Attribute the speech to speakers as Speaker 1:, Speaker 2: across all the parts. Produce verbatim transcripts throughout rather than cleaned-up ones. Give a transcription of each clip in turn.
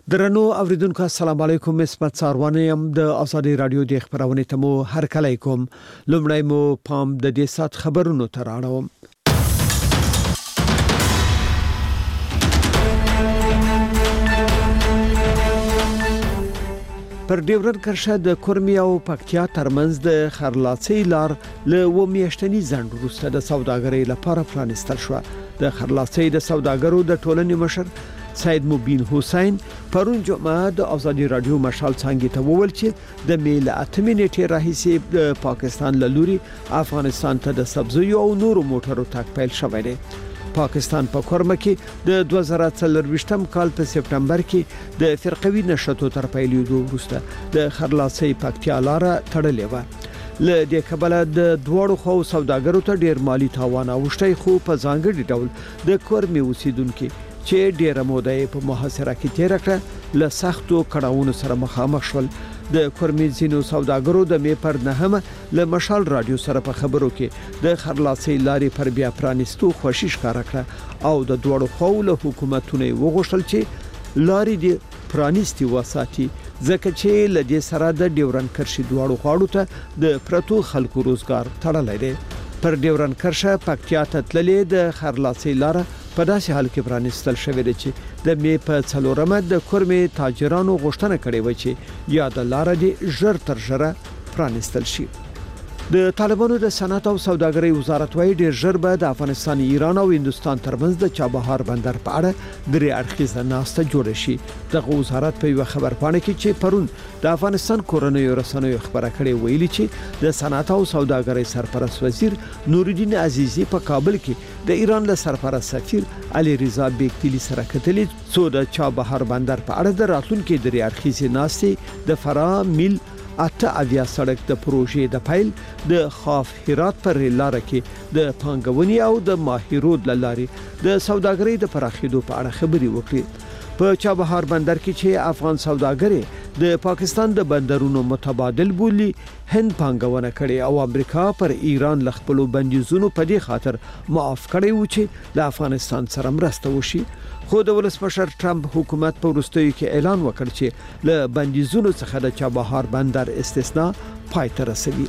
Speaker 1: درنو اوریدونکو السلام علیکم. اسمت ساروانه يم د ازادي رادیو د خبرونه تمو هر کله کوم. لومړی مو پام د دې سات خبرونو تراړم. پر ډیورن کرښه د کورمي او پکتیا ترمنځ د خرلاڅي لار له و میاشتنی ځند وروسته د سوداګرۍ لپاره پرانستل شو. د خرلاڅي د سوداګرو د ټولنې مشر سید مبین حسین پرون جمعه د ازادي رادیو مشال څنګه ته وویل چې د میل اتمې نیټه راهیسي د پاکستان له لوري افغانستان ته د سبزیو او نورو موټرو تګ پیل شوی دی. پاکستان په کورمه کې د دوه زره څلرويشتم کال په سپټمبر کې د فرقوي نشټو تر پیلېدو وروسته د خرلاڅي پکتیا لار تړلې و. له دې کبله د دوړو خو سوداګرو ته ډیر مالی تاوان اوښتي، خو په ځانګړي ډول د کورمي اوسیدونکو چې ډیره موده په محاصره کې تیر کړه له سختو کړهونو سره مخامخ شول. د کورمي زینو سوداګرو د می پر نهمه له مشال رادیو سره په خبرو کې د خرلاڅي لارې پر بیا پرانستو خوشی ښکارا کړه او د دوړو خو له حکومتونو وغوښتل چې لارې د پرانستي وساتي، ځکه چې له دې سره د ډیورن کرښې دوړو خواړو ته د پرتو خلکو روزګار تړلې دی. پر ډیورن کرښه پکتیا ته تللې د خرلاڅي لار په داسې حال کې پرانستل شوې ده چې د می په څلورمه د کورمي تاجرانو غوښتنه کړې و چې یا د لار دی ژر تر ژره پرانستل شي. د طالبانو د صنعت او سوداګرۍ وزارت وايي ډیر ژر به د افغانستان، ایران او هندستان ترمنځ د چابهار بندر په اړه درې اړخیزه ناسته جوړه شي. دغه وزارت په یو خبرپاڼه کې چې پرون د افغانستان کورنیو رسنیو خبره کړې ویلي چې د صنعت او سوداګرۍ سرپرست وزیر نورالدین عزیزی په کابل کې د ایران له سرپرست سفیر علي رضا بیگتلی سره کتلې څو د چابهار بندر په اړه د راتلونکو درې اړخیزه ناسته د فرا میل اته اویا سړک د پروژې د فایل د خاف هرات پر لار کې د پانګونې او د ماهرود لارې د سوداګرۍ د پراخېدو په اړه خبري وکړي. په چابهار بندر کې چې افغان سوداګرې د پاکستان د بندرونو متبادل بولی هند پانګونه کړي او امریکا پر ایران لخپلو بندیزونو په دې خاطر معاف کړي و چې د افغانستان سره مرسته وشي. خو د ولسمشر ټرمپ حکومت په وروستیو کې اعلان وکړ چې له بندیزونو څخه د چابهار بندر استثناء پای ته رسوي.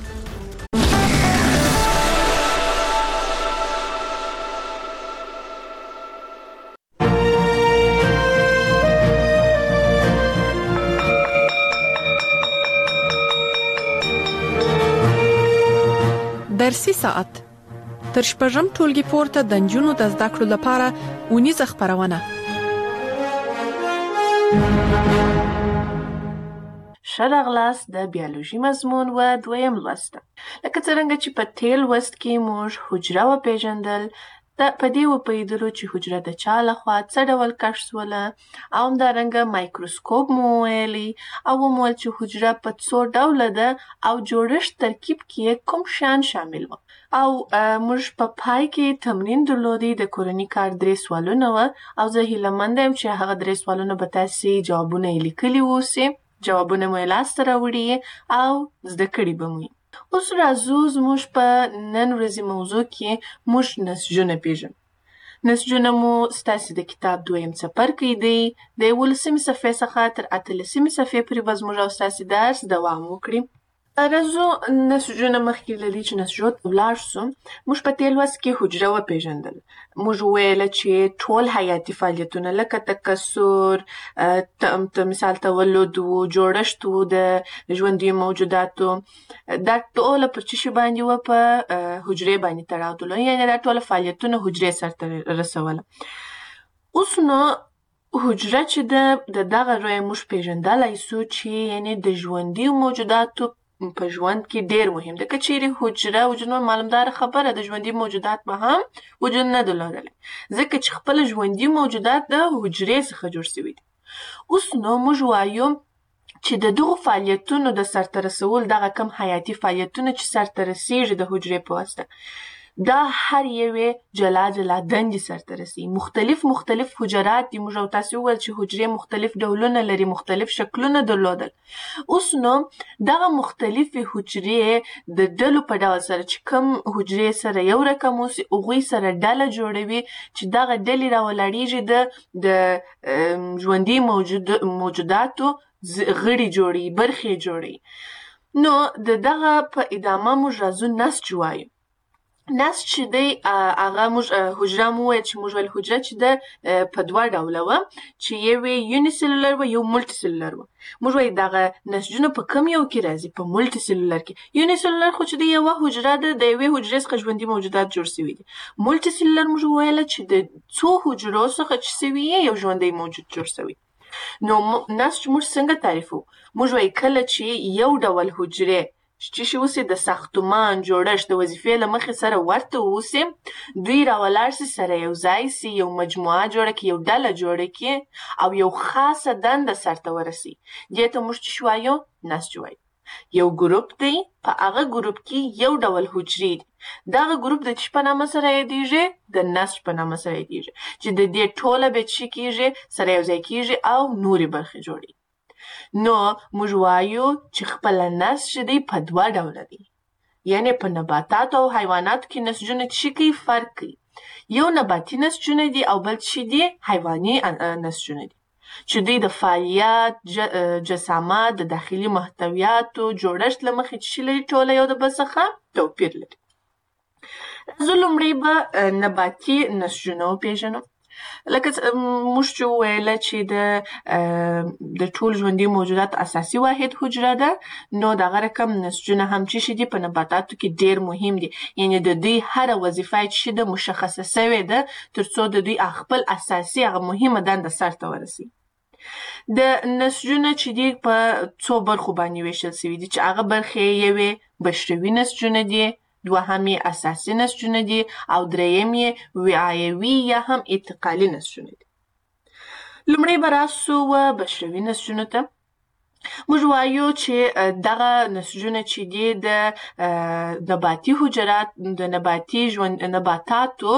Speaker 2: درسي ساعت تر شپږم ټولګي پورته د نجونو د زده کړو لپاره اونیزه خبرونه.
Speaker 3: ښه راغلاست د بیولوژي مضمون و دویم لوست. لکه څنګه چې په تیر لوست کې موږ حجره وپېژندل، د پدې وپېژندلو چې حجره د چا لخوا څه ډول کشف شوله، او همدارنګه مایکروسکوپ مو ویلي او ومویل چې حجره په څو ډوله ده او جوړښت ترکیب کې کوم شیان شامل و. او موږ په پای کې تمرین درلودی د کورني کار درې سوالونه و او زه هیله مند یم چې هغه درې سوالونه به تاسې جوابونه یې لیکلي اوسئ، جوابونه مو یې لاسته راوړي او زده کړي به مو. اوس راځو زموږ په نن ورځې موضوع کې موږ نسجونه پیژنو. نسجونه مو ستاسې د کتاب دویم څپرکی دی. د یولسمې صفحې څخه تر اتلسمې صفحې پورې به زموږ او ستاسې درس دوام وکړي. راځو نسجونه مخکې له دې چې نسجو ته ولاړ شو، موږ په تیر لوست کې حجره وپېژندل. موږ وویله چې ټول حیاتي فعالیتونه لکه تکثر، مثال تولد و، جوړښت و د ژوندیو موجوداتو، دا ټوله پر څه شي باندې وه؟ په حجرې باندې تړاو درلود، یعنې دا ټوله فعالیتونه حجرې سرته رسوله. اوس نو حجره چې ده د دغه روی موږ پېژندلی سو چې یعنې د ژوندیو موجوداتو په ژوند کې ډیر مهم ده. که چیرې حجره وجود معلومدار خبره د ژوندي موجودات به هم وجود نه درلودلی، ځکه چې خپل ژوندي موجودات د حجرې څخه جوړ شوي دي. اوس نو موږ وایو چې د دغو فعالیتونو د سرته رسول، دغه کم حیاتي فعالیتونه چې سرته رسیږي د حجرې په واسطه، دا هر یوې جلا جلا دندې سرته رسي. مختلف مختلف حجرات دي. موږ او تاسو وویل چې حجرې مختلف ډولونه لري، مختلف شکلونه درلودل. اوس نو دغه مختلفې حجرې د ډلو په ډول سره چې کوم حجرې سره یو رقم اوسي هغوی سره ډله جوړوي چې دغه ډلې راولاړېږي د د ژوندي موجود موجوداتو غړي جوړي، برخې جوړي. نو د دغه په ادامه موږ راځو نسج وایو. نسج چې دی هغه موږ حجره مو وویل چې موږ ویل حجره چې ده په دوه ډوله وه چې یو یې یونیسلولر وه یو ملټي سلولر وه. موږ وایو دغه نسجونه په کوم یو کې راځي؟ په ملټي سلولر کې. یونیسلولر خو چې دی یوه حجره ده، د یوې حجرې څخه ژوندي موجودات جوړ سوي دي. ملټي سلولر موږ وویله چې د څو حجرو څخه چې سوي یې یو ژوندی موجود جوړ سوی. نو نسج موږ څنګه تعریفو؟ موږ وایو کله چې یو ډول حجرې چې شي اوسي د ساختمان جوړښت د وظیفې له مخې سره ورته اوسي، دوی راولاړ سي سره یو ځای سي، یو مجموعه جوړه کړي، یو ډله جوړه کړي او یو خاصه دنده سرته ورسي. دې ته موږ چې وایو نسج وایو. یو ګروپ دی، په هغه ګروپ کې یو ډول حجرې دي. دغه ګروپ د چی په نامه سره یادیږي؟ د نسج په نامه سره یادیږي چې د دې ټوله به چی کیږي؟ سره یو ځای کیږي او نورې برخې جوړي. نو موږ وایو چې خپله نسج دی په دوه ډوله دی. یعنی په نباتاتو او حیواناتو کې نسجونه چی کوي؟ فرق کوي. یو نباتي نسجونه دي او بل چی دي؟ حیواني نسجونه دي چې دوی د فعالیت، جسامت، د داخلي محتویاتو جوړښت له مخې چې لري ټوله یو د بل څخه توپیر لري. زه لومړی به نباتي نسجونه وپېژنم. لکه موږ چې وویله چې د د ټول ژوندي موجوداتو اساسي واحد حجره ده، نو دغه رقم نسجونه هم چې شي دي په نباتاتو کې ډېر مهم دي. یعنې د دوی هره وظیفه چې شي ده مشخصه سوې ده تر څو د دوی خپل اساسي هغه مهمه دنده سرته ورسي. د نسجونه چې دي په څو برخو باندې ویشل سوي دي چې هغه برخې یوې بشروي نسجونه دي، دوهم یې اساسي نسجونه دي او دریم یې وعایوي یا هم انتقالي نسجونه دي. لومړی به راسو بشروي نسجونو ته. موږ وایو چې دغه نسجونه چې دي د نباتي حجرات د نباتي ژوند نباتاتو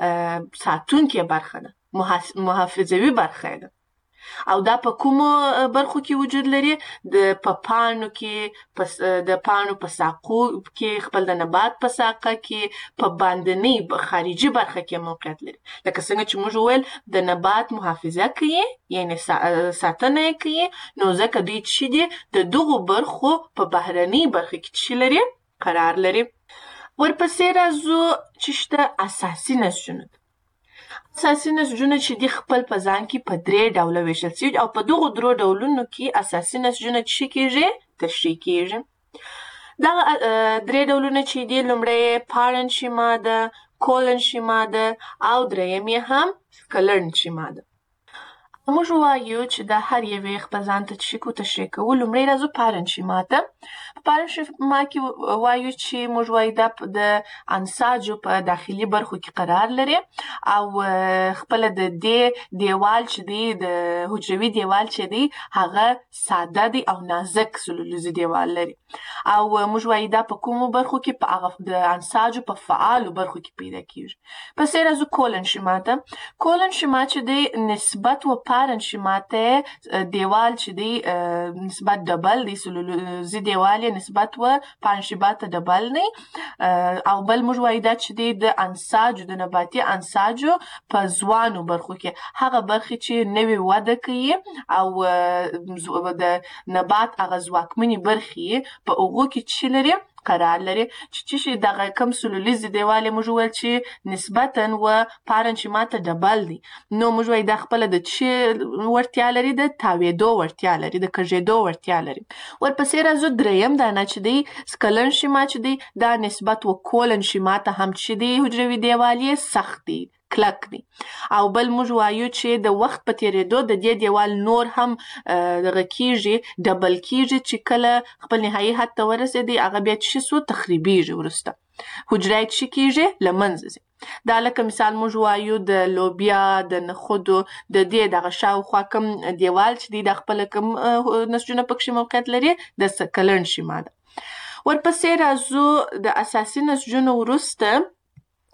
Speaker 3: ساتونکې برخه ده، محافظوي برخه ده. او دا په کومو برخو کې وجود لري؟ د په پاڼو کې، د پاڼو په ساقو کې، خپل د نبات په ساقه کې، په باندنۍ خارجي برخه کې موقعیت لري. لکه څنګه چې موږ وویل د نبات محافظه کوي، یعنی ساتنه یې کوي، نو ځکه دوی چې دي د دغو برخو په بهرنۍ برخه کې چې لري قرار لري. ورپسې راځو چې شته اساسي نسجونه. اساسي نسجونه چې دي خپل په ځان کې په درې ډوله ویشل سوي او په دغو درو ډولونو کې اساسي نسجونه چې کیږي؟ تشریح کیږي. دغه درې ډولونه چې دي، لومړی پارنشي ماده، کولنشي ماده او دریم یې هم سکلرنشي ماده. موږ وایو چې د هر یوې خپل ځان ته چې کو تشریح کوو. لومړی راځو پارنشي ماده. په پارنشي ماده کې وایو چې موږ وایو دا د انساجو په داخلي برخو کې قرار لري او خپله د دې دیوال چې دی، د حجروي دیوال چې دی، هغه ساده دی او نازک سلولوزي دیوال لري. او موږ وایو دا په کومو برخو کې؟ په هغه د انساجو په فعالو برخو کې پیدا کیږي. پسې راځو کولنشي ماده. کولنشي ماده چې دی نسبت و پارنشي ماده دیوال چې دی نسبت ډبل دی، سلولوزي دیوال یې نسبت و پارنشي ماده ډبل نه. او بل موږ وایو دا چې دی د انساجو، د نباتي انساجو په ځوانو برخو کې، هغه برخې چې نوې وده کوي او د نبات هغه ځواکمنې برخې په هغو کې چې لري قرار لري، چې چې دغه کم سلولیزي دیوال موږ وویل چې نسبتا و پارنشي ماده ډبل دی. نو موږ وایو دا خپله د چې وړتیا لري؟ د تاویدو وړتیا لري، د کږېدو وړتیا لري. ورپسې راځو دریم دانه چې دی سکلرنشي ماده چې دی، دا نسبت و کولنشي ماده هم چې دی حجروي دیوال یې سخت دی، کلک دی. او بل موږ وایو چې د وخت په تیریدو د دې دیوال نور هم دغه کیږي، ډبل کیږي، چې کله خپل نهایي حد ته ورسېدی هغه بیا چې سو تخریبیږي، وروسته حجره یې چې کیږي له منځه ځي. دا لکه مثال موږ وایو د لوبیا، د نخودو، د دې دغه شاوخوا کوم دیوال چې دی د خپله کوم نسجونه پکښې موقعیت لري؟ د سکلرنشي ماده. ورپسې راځو د اساسي نسجونو وروسته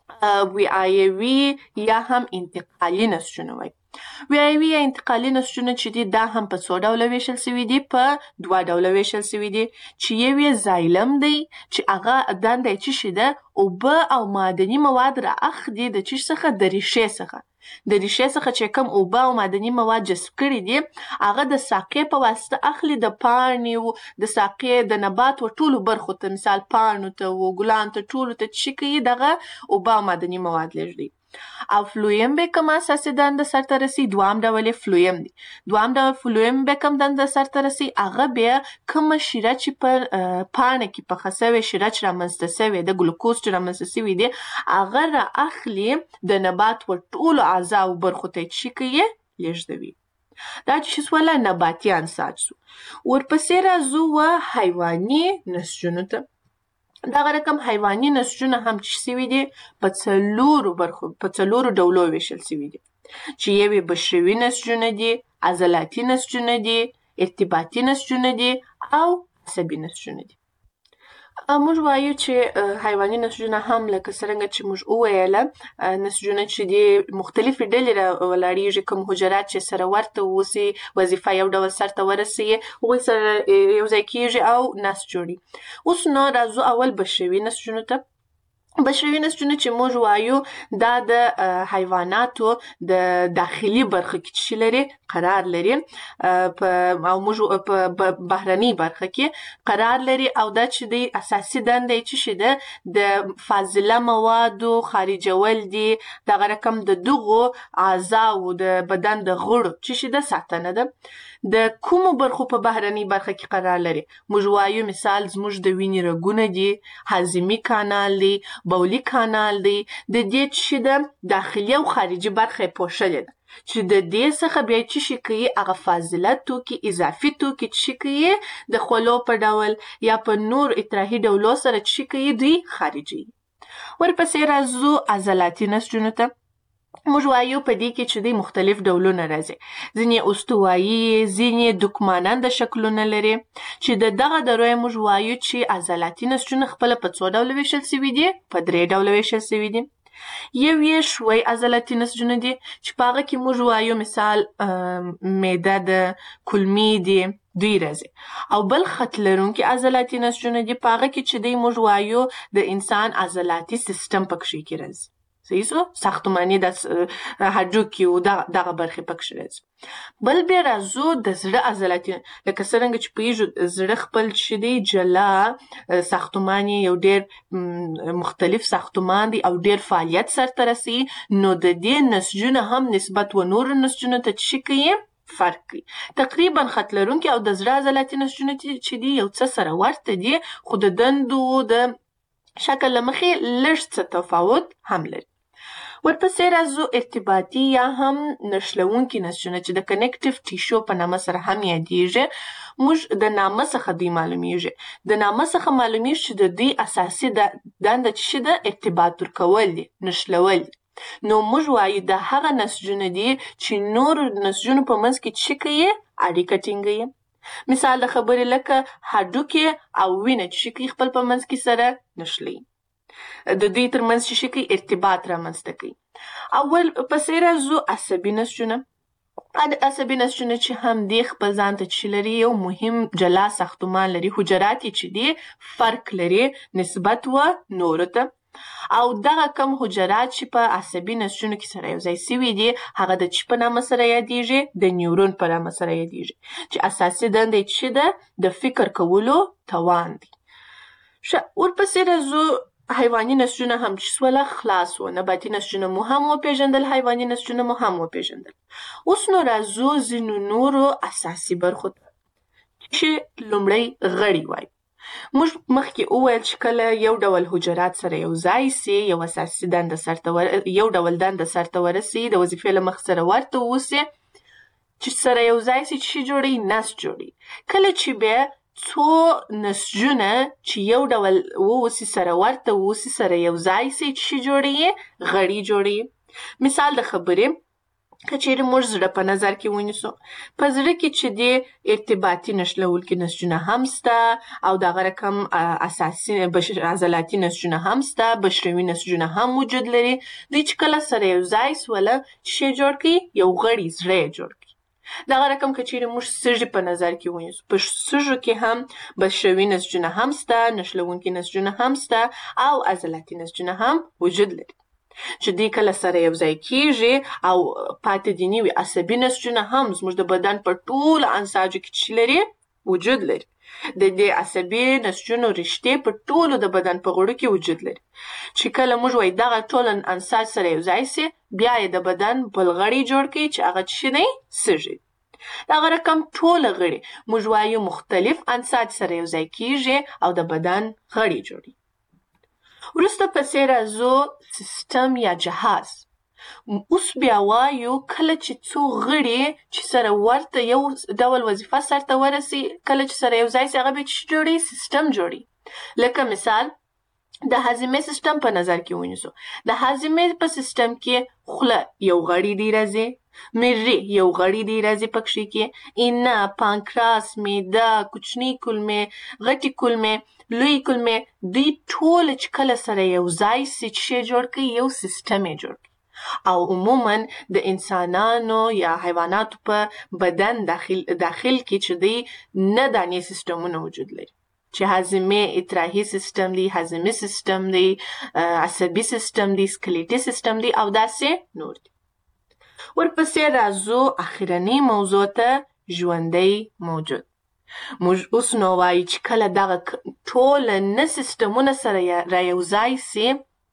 Speaker 3: ویایوي یا هم انتقالي نسجونه وایي. ویایوي یا انتقالي نسجونه چې دي دا هم په څو ډوله ویشل سوي دي، په دوه ډوله ویشل سوي دي چې یو یې زایلم دی چې هغه دنده یې څه شي ده، اوبه او معدني مواد را اخلي د څه څخه، د ریښې څخه. د ریښې څخه چې کوم اوبه او معدني مواد جذب کړي دي هغه د ساقې په واسطه اخلي د پاڼې و د ساقې د نبات و ټولو برخو ته، مثال پاڼو ته و ګلانو ته ټولو ته چې کوي دغه اوبه او معدني مواد لېږدوي. او فلویم به کوم اساسي دنده سرته رسي، دوام ډول یې فلویم دی. دوام ډول فلویم به کوم دنده سرته رسي، هغه بیا کومه شیره چې په پاڼه کې پخه سوې شیره چې رامنځته سوې ده، ګلوکوز چې رامنځته سوي دي، هغه را اخلي د نبات و ټولو اعضاو برخو ته چې کوي لېږدوي. دا چې شوله نباتي انساج سو. ورپسې راځو و حیواني نسجونو ته. دغه رقم حیواني نسجونه هم چې سوي دي په څلورو برخو په څلورو ډولو ویشل سوي دي چې یو یې بشروي نسجونه دي، عضلاتي نسجونه دي، ارتباطي نسجونه دي او عصبي نسجونه دي. موږ وایو چې حیواني نسجونه هم لکه څرنګه چې موږ وویله نسجونه چې دي مختلفې ډلې راولاړېږي، کوم حجرات چې سره ورته واوسي، وظیفه یو ډول سرته ورسوي، هغوی سره یو ځای کېږي او نسج جوړي. اوس نو راځو اول بشروي نسجونو ته. بشروي نسجونه چې موږ وایو دا د حیواناتو د داخلي برخه کې چې لري قرار لري، او موږ په بهرنۍ برخه کې قرار لري، او دا چې د اساسي دنده یې چې ده د فاضله موادو خارجول دي. دغه رقم د دغو اعضاو د بدن د غړو چې ده ساتنه ده. د کومو برخو په بهرنۍ برخه کې قرار لري؟ موږ وایو مثال زموږ د وینې رګونه دي، هاضمي کانال دی، بولي کانال دی. د دې چې ده داخلي او خارجي برخه یې پوښلې ده چې د دې څخه بیا چې شي کوي هغه فاضله توکي، اضافي توکي چې کوي د خولو په ډول یا په نور اطراحي ډولو سره چې کوي دوی خارجي. ورپسې راځو عضلاتي نسجونو ته. موږ وایو په دې کې چې دوی مختلف ډولونه راځي، ځینې استوایي، ځینې دوکماننده شکلونه لري چې د دغه درو یې موږ وایو چې عضلاتي نسجونه خپله په څو ډوله ویشل سوي دي؟ په درې ډوله ویشل سوي دي. یو یې ښوی عضلاتي نسجونه دي چې په هغه کې موږ وایو مثال معده ده، کولمې دي، دوی راځي. او بل خط لرونکي عضلاتي نسجونه دي په هغه کې چې دوی موږ وایو د انسان عضلاتي سیستم پکښې کې راځي. صحیح سو؟ ساختماني د هډوکي او دغه برخې پکښې راځي. بل بیا راځو د زړه عضلاتي، لکه څرنګه چې پوهېږو زړه خپل چې دی جلا ساختمان یو ډېر مختلف ساختمان دی او ډېر فعالیت سرته رسوي، نو د دې نسجونه هم نسبت و نورو نسجونو ته چې کوي فرق کوي. تقریبا خط لرونکي او د زړه عضلاتي نسجونه چې دي یو څه سره ورته دي، خو د دندو د شکل له مخې لږ څه تفاوت هم لري. ورپسې راځو ارتباطي یا هم نښلونکي نسجونه چې د کنیکټیو ټیشو په نامه سره هم یادېږي. موږ د نامه څخه دوی معلومیږي. د نامه څخه معلومیږي چې د دوی اساسي دنده چې ده ارتباط ورکول دي، نښلول دي. نو موږ وایو د هغه نسجونه دي چې نورو نسجونو په منځ کې چې کوي اړیکه ټینګوي. مثال د خبرې لکه هډوکي او وینه چې کوي خپل په منځ کې سره نښلي، د دوی ترمنځ چې کوي ارتباط رامنځته کوي. اول پسې راځو عصبي نسجونه. عصبي نسجونه چې هم دی خپل ځان ته چې لري یو مهم جلا ساختمان لري، حجرات چې دی فرق لري نسبت و نورو ته. او دغه کم حجرات چې په عصبي نسجونو کې سره یو ځای سوي دي هغه د چی په نامه سره یادېږي؟ د نیورون په نامه سره یادېږي، چې اساسي دنده یې چې ده د فکر کولو توان دی. ښه، ورپسې راځو حیواني نسجونه هم چې سوله خلاص و. نباتي نسجونه مو هم وپېژندل، حیواني نسجونه مو هم وپېژندل. اوس نو راځو ځینو نورو اساسي برخو ته چې لومړی غړي وایو. موږ مخکې وویل چې کله یو ډول حجرات سره یو ځای سي، یو اساسي دنده سرته ور... یو ډول دنده سرته ورسي، د وظیفې له مخې سره ورته اوسي، چې سره یو ځای سي چې جوړي نسج جوړي. کله چې بیا څو نسجونه چې یو ډول واوسي سره ورته اوسي، سره یو ځای سي چې جوړي غړي جوړي. مثال د خبرې که چیرې موږ زړه په نظر کې ونیسو، په زړه کې چې د ارتباطي نښلوونکي نسجونه هم سته او دغه رقم اساسي عضلاتي نسجونه هم سته، بشروي نسجونه هم وجود لري. دوی چې کله سره یو ځای سوله چې شی جوړ کړي، یو غړی زړه یې جوړ کړي. دغه رقم که چیرې موږ سږي په نظر کې ونیسو، په سږو کې هم بشروي نسجونه هم سته، نښلوونکي نسجونه هم سته او عضلاتي نسجونه هم وجود لري چې دوی کله سره یو ځای کېږي او پاتې دي نوي عصبي نسجونه هم زموږ د بدن په ټولو انساجو کې چې لري وجود لري. د دې عصبي نسجونو رشتې په ټولو د بدن په غړو کې وجود لري چې کله موږ وایي دغه ټول انساج سره یو ځای سي، بیا یې د بدن بل غړی جوړ کړي چې هغه څه دی؟ سږي. دغه رقم ټول غړي موږ وایو مختلف انساج سره یو ځای کېږي او د بدن غړي جوړي. وروسته پسې راځو سیستم یا جهاز. اوس بیا وایو کله چې څو غړي چې سره ورته یو ډول وظیفه سرته ورسي، کله چې سره یو ځای سي، هغه بیا څه جوړي؟ سیستم جوړي. لکه مثال د هاضمې سیستم په نظر کې ونیسو. د هاضمې په سیستم کې خوله یو غړی دی راځي، مری یو غړی دی راځي پکښې کې، اینه، پانکراس، معده، کوچني کولمې، غټې کولمې، لوی کولمې، دوی ټول چې کله سره یو ځای سي چې شی جوړ کړي، یو سیستم یې جوړ کړي. او عموما د انسانانو یا حیواناتو په بدن داخل داخل کې چې دی نه دانې سیستمونه وجود لري چې هاضمې اطراحي سیستم دی، هاضمي سیستم دی، عصبي سیستم دی، سکلیټي سیستم دی او داسې نور دی. ورپسې راځو اخرنۍ موضوع ته، ژوندی موجود. موږ اوس نو وایو چې کله دغه ټول نه سیستمونه سره را یو ځای سي،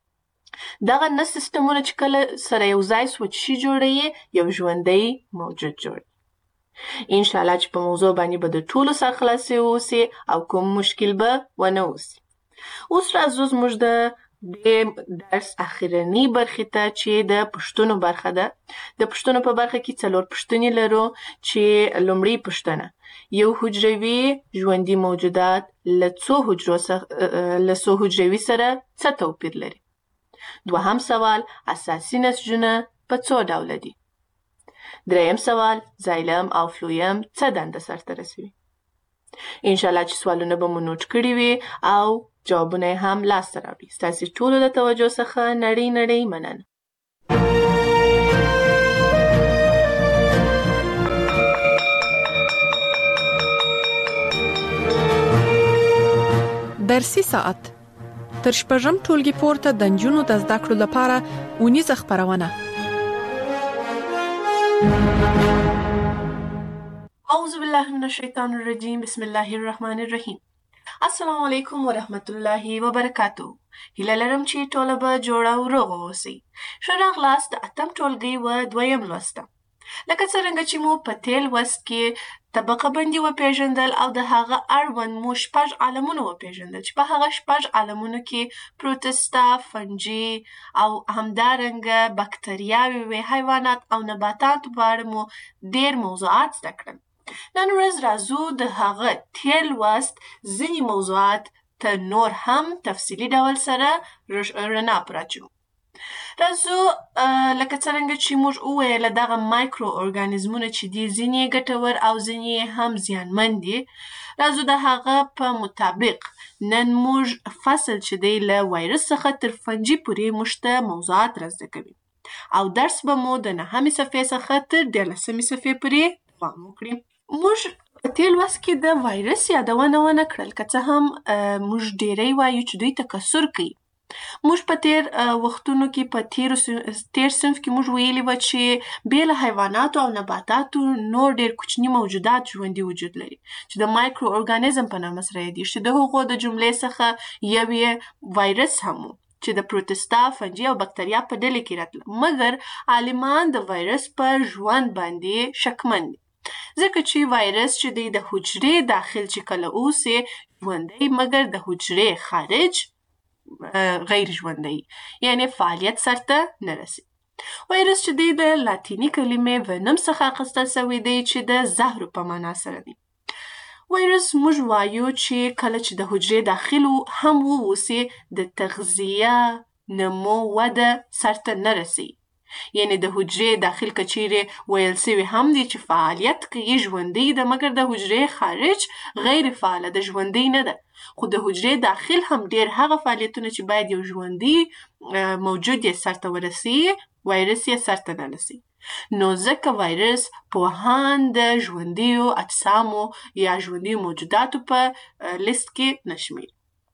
Speaker 3: دغه نه سیستمونه چې کله سره یو ځای سو چې جوړوي؟ یو ژوندی موجود جوړوي. انشاءالله چې په موضوع باندې به د ټولو سرخلاصي اوسي او کوم مشکل به ونه اوسي. اوس راځو زموږ د دې درس اخرنۍ برخې ته چې د پوښتنو برخه ده. د پوښتنو په برخه کې څلور پوښتنې لرو چې لومړۍ پوښتنه، یو حجروي ژوندي موجودات له څو حجرو څخه له څو حجروي سره څه توپیر لري؟ دوهم سوال، اساسي نسجونه په څو ډوله دي؟ دریم سوال، زایلم او فلویم څه دنده سرته رسوي؟ انشاءالله چې سوالونه به مو نوټ کړي وي او جوابونه هم لاسته راوړي. ستاسې ټولو د توجه څخه نړۍ نړۍ مننه.
Speaker 2: درسي ساعت تر شپږم ټولګي پورته د نجونو د زده کړو لپاره اونیزه خپرونه.
Speaker 3: اعوذ بالله من الشیطان الرجیم، بسم الله الرحمن الرحیم. السلام علیکم ورحمت الله وبرکاتو. هیله لرم چې ټوله به جوړه او روغ اوسئ. ښه راغلاست د اتم ټولګي و دویم لوست ته. لکه څرنګه چې مو په تېر لوست کې طبقه بندي وپېژندل او د هغه اړوند مو شپږ عالمونه وپېژندل چې په هغه شپږ عالمونو کې پروتستا، فنجي او همدارنګه بکتریاوې وې، حیوانات او نباتاتو په اړه مو ډېر موضوعات زده کړل. نن ورځ راځو د هغه تېر لوست ځینې موضوعات ته نور هم تفصیلي ډول سره رڼا پراچو. راځو لکه څرنګه چې موږ وویل دغه مایکرو ارګانیزمونه چې دي ځینې ګټور او ځینې هم زیانمن دي. راځو د هغه په مطابق نن موږ فصل چې دی له وایرس څخه تر فنجي پورې موږ ته موضوعات را زده کوي او درس به مو د نهمې صفحې څخه تر دیارلسمې صفحې پورې دوام وکړي. موږ په تېر لوست کې د وایرس یادونه ونه کړل، که څه هم موږ ډېری وایو چې دوی تکثر کوي. موږ په تېر وختونو کې په تېر تېر صنف کې موږ ویلي وه چې بې له حیواناتو او نباتاتو نور ډېر کوچني موجودات ژوندي وجود لري چې د مایکرو ارګانیزم په نامه سره یادېږي، چې د هغو د جملې څخه یو یې وایرس هم و چې د پروتستا، فنجي او بکتریا په ډلې کې راتله. مګر عالمان د وایرس په ژوند باندې شکمن دي ځکه چې وایرس چې دی د حجرې داخل چې کله اوسي ژوندی، مګر د حجرې خارج غیر ژوندی، یعنی فعالیت سرته نه رسي. وایرس چې دی د لاتیني کلمې ونم څخه اخیستل سوی دی چې د زهرو په معنا سره دی. وایرس موږ وایو چې کله چې د حجرې داخل هم واوسي د تغذیه، نمو، وده سرته نه رسي. یعنی د حجرې داخل کچیرې ویل سوي هم دي چې فعالیت کوي ژوندی ده، مګر د حجرې خارج غیر فعاله ده، ژوندی نه ده. خو د حجرې داخل هم ډیر هغه فعالیتونه چې باید یو ژوندی موجود یې سرته ورسي، وایرس یې سرته نه رسي. نو ځکه وایرس پوهان د ژوندیو اجسامو یا ژوندیو موجوداتو په لیست کې نشمیر.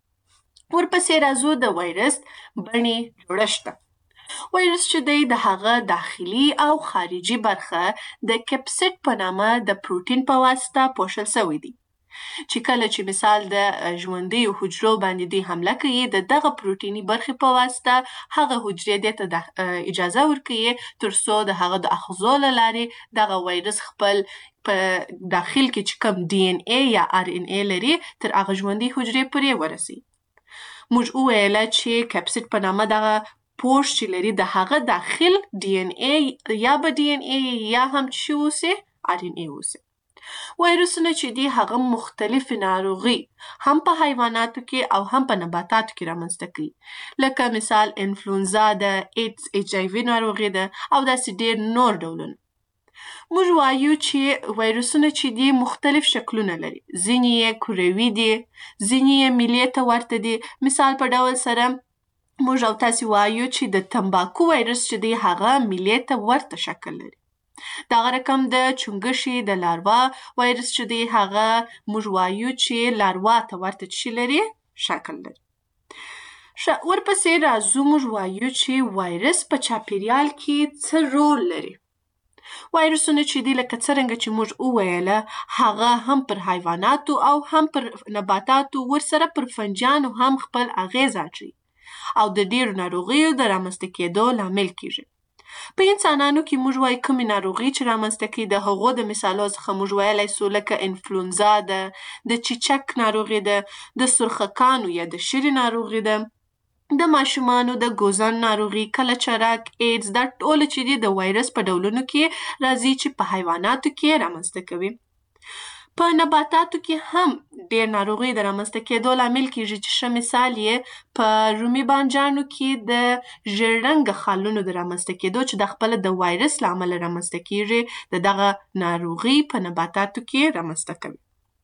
Speaker 3: ورپسې راځو د وایرس بڼې جوړښت. وایرس چې دی د هغه داخلي او خارجي برخه د کپسید په نامه د پروتین په واسطه پوښل شوی دی، چې کله چې مثال د ژوندیو حجرو باندې دی حمله کوي، د دغه پروتیني برخې په واسطه هغه حجرې دې ته اجازه ورکوي تر څو د هغه د آخذو له لارې دغه وایرس خپل په داخل کې چې کوم ډي ان اے یا آر ان اے لري تر هغه ژوندۍ حجرې پورې ورسي. موږ وویله چې کپسید په نامه دغه پوښ چې لري د هغه داخل ډي ان اے یا به ډي ان اے یا هم چې اوسي آر ان اے اوسي. وایرسونه چې دي هغه مختلف ناروغي هم په حیواناتو کې او هم په نباتاتو کې رامنځته کوي، لکه مثال انفلونزا ده، ایډز ایچ آی وي ناروغي ده او داسې ډیر نور ډولونه. موږ وایو چې وایرسونه چې دي مختلف شکلونه لري، ځینې یې کروي دي، ځینې یې میلې ته ورته دي. مثال په ډول سره موږ او تاسې وایو چې د تمباکو وایرس چې دی هغه میلې ته ورته شکل لري. دغه رقم د چونګښې د لاروا وایرس چې دی هغه موږ وایو چې لاروا ته ورته څه لري؟ شکل لري. ښه، ورپسې راځو موږ وایو چې وایرس په چاپیریال کې څه رول لري. وایرسونه چې دي لکه څرنګه چې موږ وویله هغه هم پر حیواناتو او هم پر نباتاتو ورسره پر فنجانو هم خپل اغیز اچوي او د ډیرو ناروغیو د رامنځته کېدو لامل کیږي. په انسانانو کې موږ وایو کومې ناروغي چې رامنځته کوي، د هغو د مثالو څخه موږ ویلی سو لکه انفلونزا ده، د چیچک ناروغي ده، د سرخکانو یا د شري ناروغي ده، د ماشومانو د ګوزن ناروغي، کلچرک، ایډز، دا ټول چې دي د وایرس په ډولونو کې راځي چې په حیواناتو کې رامنځته کوي. په نباتاتو کې هم ډیر ناروغي د رامنځته کېدو لامل کیږي، چې ښه مثال یې په رومي بانجانو کې د ژیړ رنګه خالونو د رامنځته کېدو چې د خپله د وایرس له امله رامنځته کیږي، د دغه ناروغي په نباتاتو کې رامنځته کوي.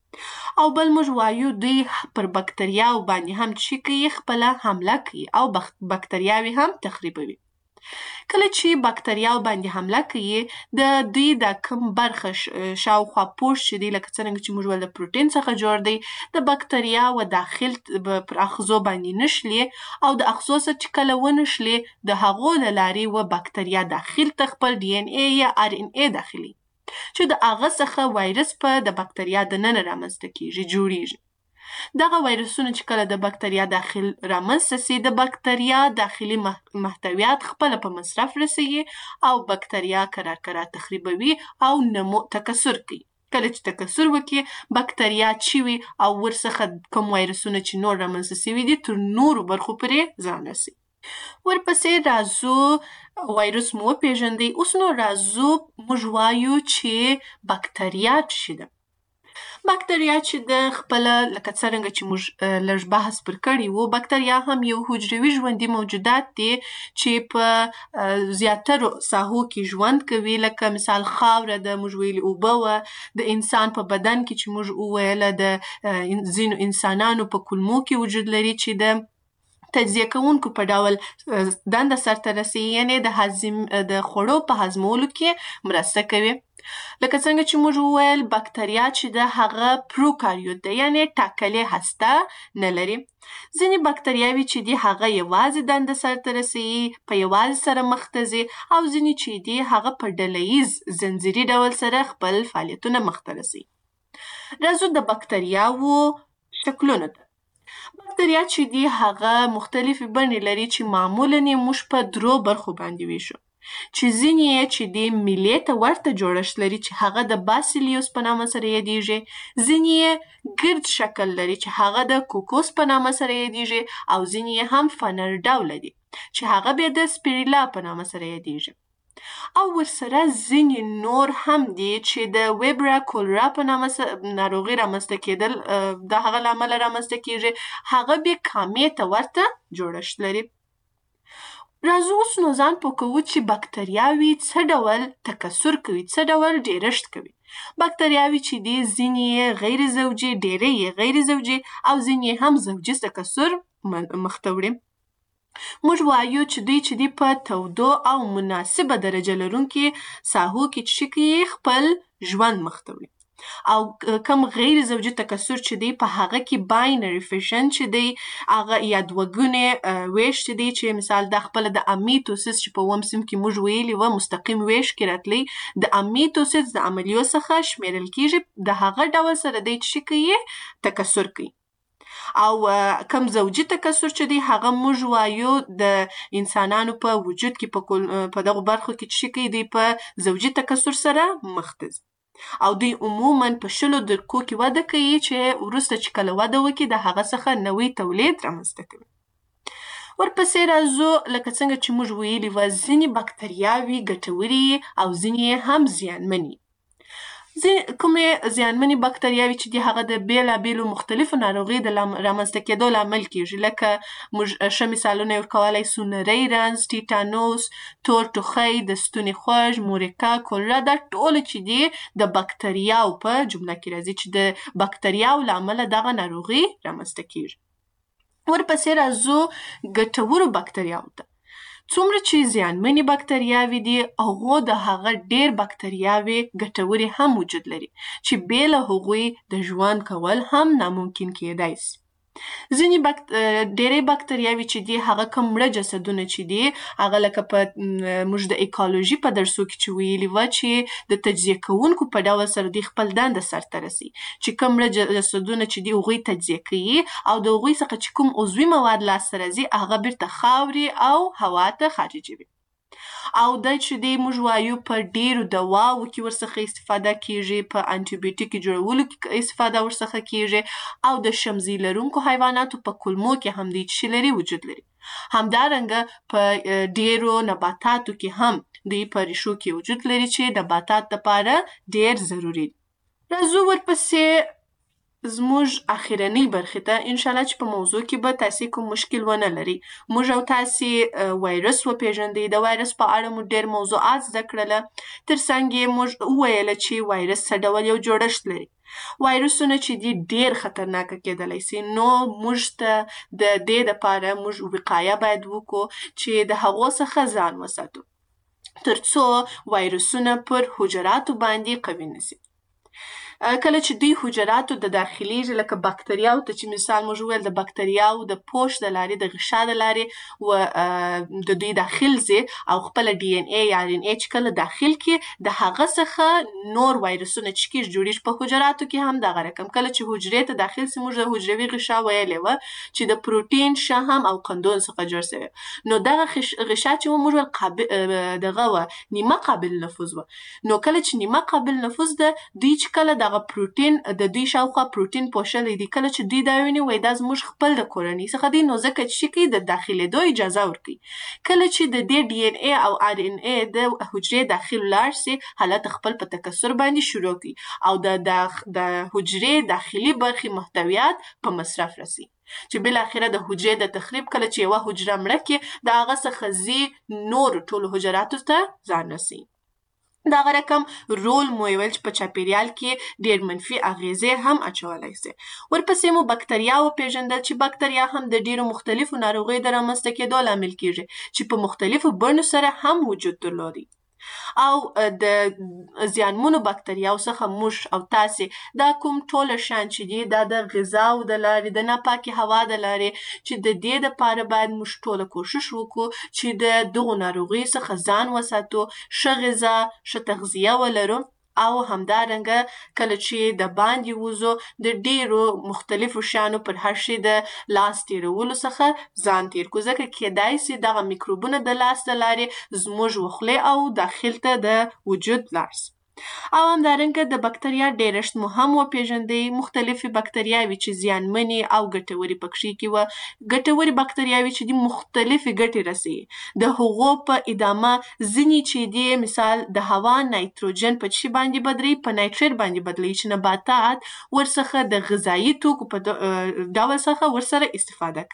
Speaker 3: او بل موږ وایو دوی پر بکتریاو باندې هم چې کوي خپله حمله کوي او بکتریاوې هم تخریبوي. کله چې بکتریاو باندې حمله کوي، د دوی د کم برخه شاوخوا پوښ چې دی لکه څرنګه چې موږ ویل د پروتین څخه جوړ دی، د بکتریاو داخل پر آخذو باندې نښلي او د آخذو څخه چې کله ونښلي د هغو له لارې و بکتریا داخل ته خپل ډي ان اے یا آر ان اے داخلي چې د هغه څخه وایرس په د بکتریا دننه رامنځته کیږي، جوړیږي. دغه وایرسونه چې کله د بکتریا داخل رامنځته سي، د بکتریا داخلي محتویات خپله په مصرف رسوي او بکتریا کرار کرار تخریبوي او نمو تکثر کوي. کله چې تکثر وکړي، بکتریا چوي او ورڅخه کوم وایرسونه چې نور رامنځته سوي دي تر نورو برخو پورې ځان رسوي. ورپسې راځو وایرس مو وپېژندئ. اوس نو راځو موږ وایو چې بکتریا څه ده. بکتریا چې د خپله لکه څرنګه چې موږ لږ بحث پر کړي وو، بکتریا هم یو حجروي ژوندي موجودات دي چې په زیاترو ساحو کې ژوند کوي، لکه مثال خاوره ده، موږ ویلي اوبه وه، د انسان په بدن کې چې موږ وویله د ځینو انسانانو په کولمو کې وجود لري چې د تجزیه کوونکو په ډول دنده سرته رسوي، یعنې د هضم د خوړو په هضمولو کې مرسته کوي. لکه څنګه چې موږ وویل بکتریا چې ده هغه پروکاریوت ده، یعنې ټاکلې هسته نه لري. ځینې بکتریاوې چې دي هغه یوازې دنده سرته رسوي، په یوازې سره مخ ته ځي، او ځینې چې دي هغه په ډله ییز زنځیري ډول سره خپل فعالیتونه مخ ته رسوي. راځو د بکتریاوو شکلونو ته. بکتریا چې دي هغه مختلفې بڼې لري چې معمولاً یې موږ په درو برخو باندې ویشو، چې ځینې یې چې د میلې ته ورته جوړښت لري چې هغه د باسیلیوس په نامه سره یادیږي، ځینې یې ګرد شکل لري چې هغه د کوکوس په نامه سره یادیږي، او ځینې یې هم فنر ډوله دي چې هغه بیا د سپیریلا په نامه سره یادیږي. او ورسره ځینې نور هم دي چې د ویبرا کولرا په نامه ناروغي رامنځته کېدل د هغه له امله رامنځته کېږي، هغه بیا کامې ته ورته جوړښت لري. راځو اوس نو ځان پوه کوو چې بکتریاوې څه ډول تکثر کوي، څه ډول ډېرښت کوي. بکتریاوې چې دي ځینې یې غیر زوجي، ډېری یې غیر زوجي او ځینې یې هم زوجي تکثر مخته وړي. موږ وایو چې دوی چې دي په تودو او مناسبه درجه لرونکي ساحو کې چې کوي خپل ژوند مخته وړي. او کم غیر زوجي تکثر چې دی په هغه کې باینري فیشن چې دی هغه یا دوهګونې ویش چې دی چې مثال د خپل د امیتوسیس چې په اووم صنف کې موږ ویلي و مستقیم ویش کې راتلی د امیتوسیس د عملیو څخه شمیرل کیږي، د هغه ډول سره دی چې کوي تکثر کوي. او کم زوجي تکثر چې دی هغه موږ وایو د انسانانو په وجود کې په دغه برخو کې چې کوي دی په زوجي تکثر سره مخ ته ځي. او دوی عموماً په شلو درکو کې وده کوي چې وروسته چې کله وده وکړي د هغه څخه نوی تولید رامنځته کوي. ورپسې راځو لکه څنګه چې موږ ویلي وه ځینې بکتریاوې ګټورې او ځینې هم زیانمنې. کومې زیانمنې بکتریاوې چې دي هغه د بېلابېلو مختلفو ناروغیو د رامنځته کېدو لامل کېږي، لکه موږ ښه مثالونه یې ورکولی سو نری رنځ، ټیټانوس، تور ټوخی، د ستوني خوږ، مورکه، کولرا، دا ټوله چې دي د بکتریاو په جمله کې راځي چې د بکتریاو له امله دغه ناروغي رامنځته کېږي. ورپسې راځو ګټورو بکتریاوو ته. څومره چې زیانمنې بکتریاوې دي هغو د هغه ډېر بکتریاوې ګټورې هم وجود لري چې بې له هغوی د ژوند کول هم ناممکن کېدای سي. ځینې بکت... ډېری بکتریاوې چې دي هغه کوم مړه جسدونه چې دي هغه لکه په موږ د ایکالوژي په درسو کې چې ویلي وه چې د تجزیه کوونکو په ډول سره دوی خپل دنده سرته رسوي چې کوم مړه جسدونه چې دي هغوی تجزیه کوي او د هغوی څخه چې کوم عضوي مواد لاسته راځي هغه بیرته خاورې او هوا ته خارجوي. او دا چې دی موږ وایو په ډیرو دواو کې ورڅخه استفاده کیږي، په انټي بیوټیک جوړولو کې استفاده ورڅخه کیږي او د شمزي لرونکو حیواناتو په کولمو کې هم دی چې لري وجود لري. همدارنګه په ډیرو نباتاتو کې هم دی په ریښو کې وجود لري چې نباتات لپاره ډیر ضروري دي. راځو ورپسې زموږ اخیرنۍ برخې ته انشاءالله چې په موضوع کې به تاسې کوم مشکل ونه لري. موږ او تاسې وایرس وپېژندئ، د وایرس په اړه مو ډېر موضوعات زده کړله، تر څنګ یې موږ وویله چې وایرس څه ډول یو جوړښت لري. وایرسونه چې دي ډېر خطرناکه کېدلی سي، نو موږ ته د دې دپاره موږ وقایه باید وکړو چې د هغو څخه ځان وساتو تر څو وایرسونه پر حجراتو باندې قوي نسي. کله چې دوی حجراتو د داخليږي لکه بکتریاو ته چې مثال موږ وویل د بکتریاو د پوښ د لارې د غشا د لارې و د دوی داخل ځي او خپل ډي ان اي یا ار ان اي چې کله داخل کې د هغه څخه نور وایرسونه چې کېږي جوړېږي په حجراتو کې هم دغه رقم. کله چې حجرې ته داخل سي موږ د حجروي غشا ویلې وه چې د پروټین، شحم او قندون څخه جوړ سوی، نو دغه غشا چې موږ ویل قابل دغه وه نیمه قابل نفوذ وه. نو کله چې نیمه قابل نفوذ ده دوی چې کله دغه پروټین د دوی شاوخوا پروټین پوښلی دي، کله چې دوی دا ویني وایي دا زموږ خپل د کورنۍ څخه دی، نو ځکه چې کوي د داخلېدو اجازه ورکوي. کله چې د دې ډي ان اي او ار ان اي د حجرې داخل لاړ سي حالت خپل په تکثر باندې شروع کوي او د د حجرې داخلي برخې محتویات په مصرف رسي چې بالاخره د حجرې د تخریب کله چې یوه حجره مړه کړي د هغه څخه ځي نور ټولو حجراتو ته ځان رسوي. دغه رقم رول مو ویل چې په چاپیریال کې ډېر منفي اغیزې هم اچولی سي. ورپسې مو بکتریا وپېژندل چې بکتریا هم د ډېرو مختلفو ناروغیو د رامنځته کېدو لامل کېږي چې په مختلفو بڼو سره هم وجود درلودي. او د زیانمنو بکتریاو څخه موږ او تاسې دا کوم ټوله شیان چې دي دا د غذاو د لارې د ناپاکې هوا د لارې چې د دې دپاره باید موږ ټوله کوشش وکړو چې د دغو ناروغیو څخه ځان وساتو، ښه غذا، ښه تغذیه ولرو او همدارنګه کله چې د باندې وځو د ډیرو مختلفو شیانو پر هر شي د لاس تیرولو څخه ځان تیر کړو، ځکه کیدای سي دغه میکروبونه د لاس د لارې زموږ وخولې او داخل ته د وجود لاړ سي. او همدارنګه د بکتریا ډېرښت مو هم وپېژندئ. مختلفې بکتریاوې چې زیانمنې او ګټورې پکښې کې وه. ګټورې بکتریاوې چې دي مختلفې ګټې رسوي. د هغو په ادامه ځینې چې دي مثال د هوا نایتروجن په څه باندې بدلوي، په نایتریت باندې بدلوي چې نباتات ورڅخه د غذایي توکو په ډول څخه ورسره استفاده کوي.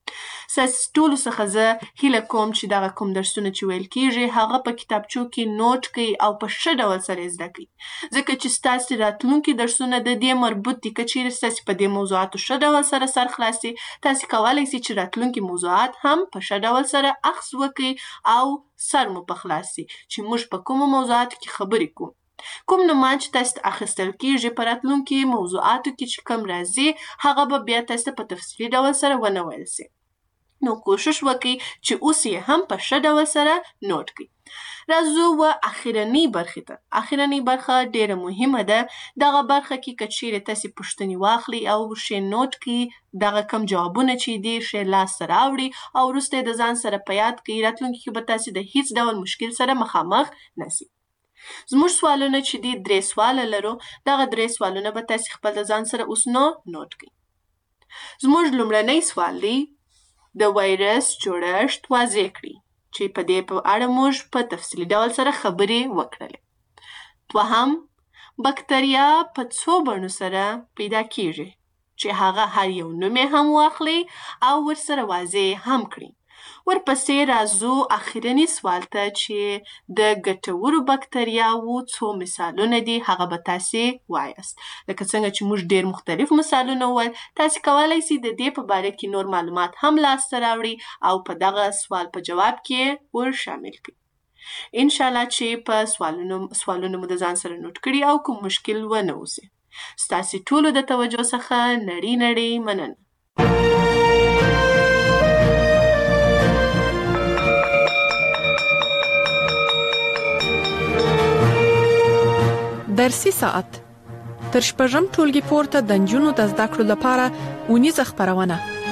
Speaker 3: ستاسې ټولو څخه زه هیله کوم چې دغه کوم درسونه چې ویل کېږي هغه په کتابچو کې نوټ کړئ او په ښه ډول سره یې زده کړئ، ځکه چې ستاسې راتلونکي درسونه د دې مربوط دي. که چیرې ستاسې په دې موضوعاتو ښه ډول سره سر خلاصي، تاسې کولی سئ چې راتلونکي موضوعات هم په ښه ډول سره اخذ وکړئ او سر مو په خلاص سي چې موږ په کومو موضوعاتو کې خبرې کوو. کوم نومان چې تاسو ته اخیستل کېږي په راتلونکي موضوعاتو کې چې کوم راځي هغه به بیا تاسو ته په تفصیلي ډول سره ونه ویل سي. نو کوشش وکړئ چې اوس یې هم په ښه ډول سره نوټ کړئ. راځو و اخرنۍ برخې ته. اخرنۍ برخه ډیره مهمه ده. دغه برخه کې که چیرې تاسې پوښتنې واخلئ او ښې نوټ کړئ، دغه کم جوابونه چې دي ښې لاسته راوړئ او وروسته یې د ځان سره په یاد کړئ، راتلونکي کې به تاسې د هیڅ ډول مشکل سره مخامخ نسئ. زموږ سوالونه چې دي درې سواله لرو، دغه درې سوالونه به تاسې خپل د ځان سره اوس نو نوټ کړئ. زموږ لومړنی سوال دی د وایرس جوړښت واضح کړئ، چې په دې په اړه موږ په تفصیلي ډول سره خبرې وکړلې. دوهم، بکتریا په څو بڼو سره پیدا کیږي، چې هغه هر یو نوم یې هم واخلئ او ورسره واضح هم کړئ. ورپسې راځو اخرني سوال ته چې د ګټورو بکتریاوو څو مثالونه دي هغه به تاسې وایاست. لکه څنګه چې موږ ډېر مختلف مثالونه وویل، تاسې کولی سئ د دې په باره کې نور معلومات هم لاسته راوړئ او په دغه سوال په جواب کې ور شامل کړئ. انشاءالله چې په سوالونو سوالونه مو د ځان سره نوټ کړي او کوم مشکل ونه اوسي. ستاسې ټولو د توجه څخه نړۍ نړۍ مننه.
Speaker 2: درسي ساعت تر شپږم ټولګي پورته د نجونو د زده کړو لپاره اونیزه خپرونه.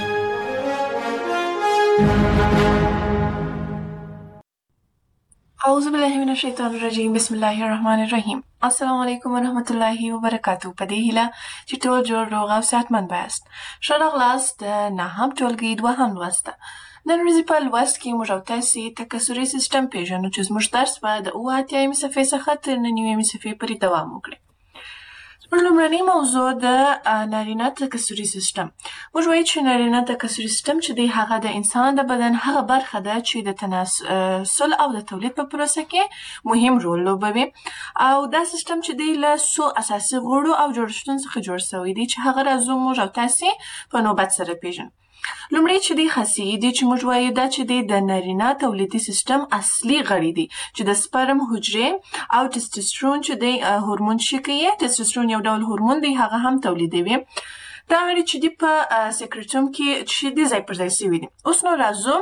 Speaker 3: اعوذ بالله من الشیطان الرجیم، بسم الله الرحمن الرحیم. السلام علیکم ورحمت الله وبرکاتو. په دې هیله چې ټول جوړ روغ او صحتمند بایاست. ښه راغلاست د نهم ټولګي دوهم لوست ته. نن ورځې په لوست کې موږ او تاسې تکثري سیسټم پېژنو چې زموږ درس به د اووه اتیایمې صفحې څخه تر نهه نیمې صفحې پورې دوام وکړي. زموږ لومړنۍ موضوع د نارینه تکثري سیسټم. موږ وایو چې نارینه تکثري سیسټم چې دی هغه د انسان د بدن هغه برخه ده چې د تناسل او د تولید په پروسه کې مهم رول لوبوي، او دا سیسټم چې دی له څو اساسي غړو او جوړښتونو څخه جوړ شوی دی چې هغه راځو موږ او تاسې په نوبت سره پېژنو. لومړی چې دی خاصیې دي چې موږ وایو دا چې دی د نارینه تولیدي سیسټم اصلي غړي دي چې د سپرم حجرې او ټسټوسټرون چې دی هورمون چې کوي، ټسټوسټرون یو ډول هورمون دی هغه هم تولیدوي. دا غړي چې دی په سیکریټوم کې چې دی ځای پر ځای شوي دي. اوس نو راځو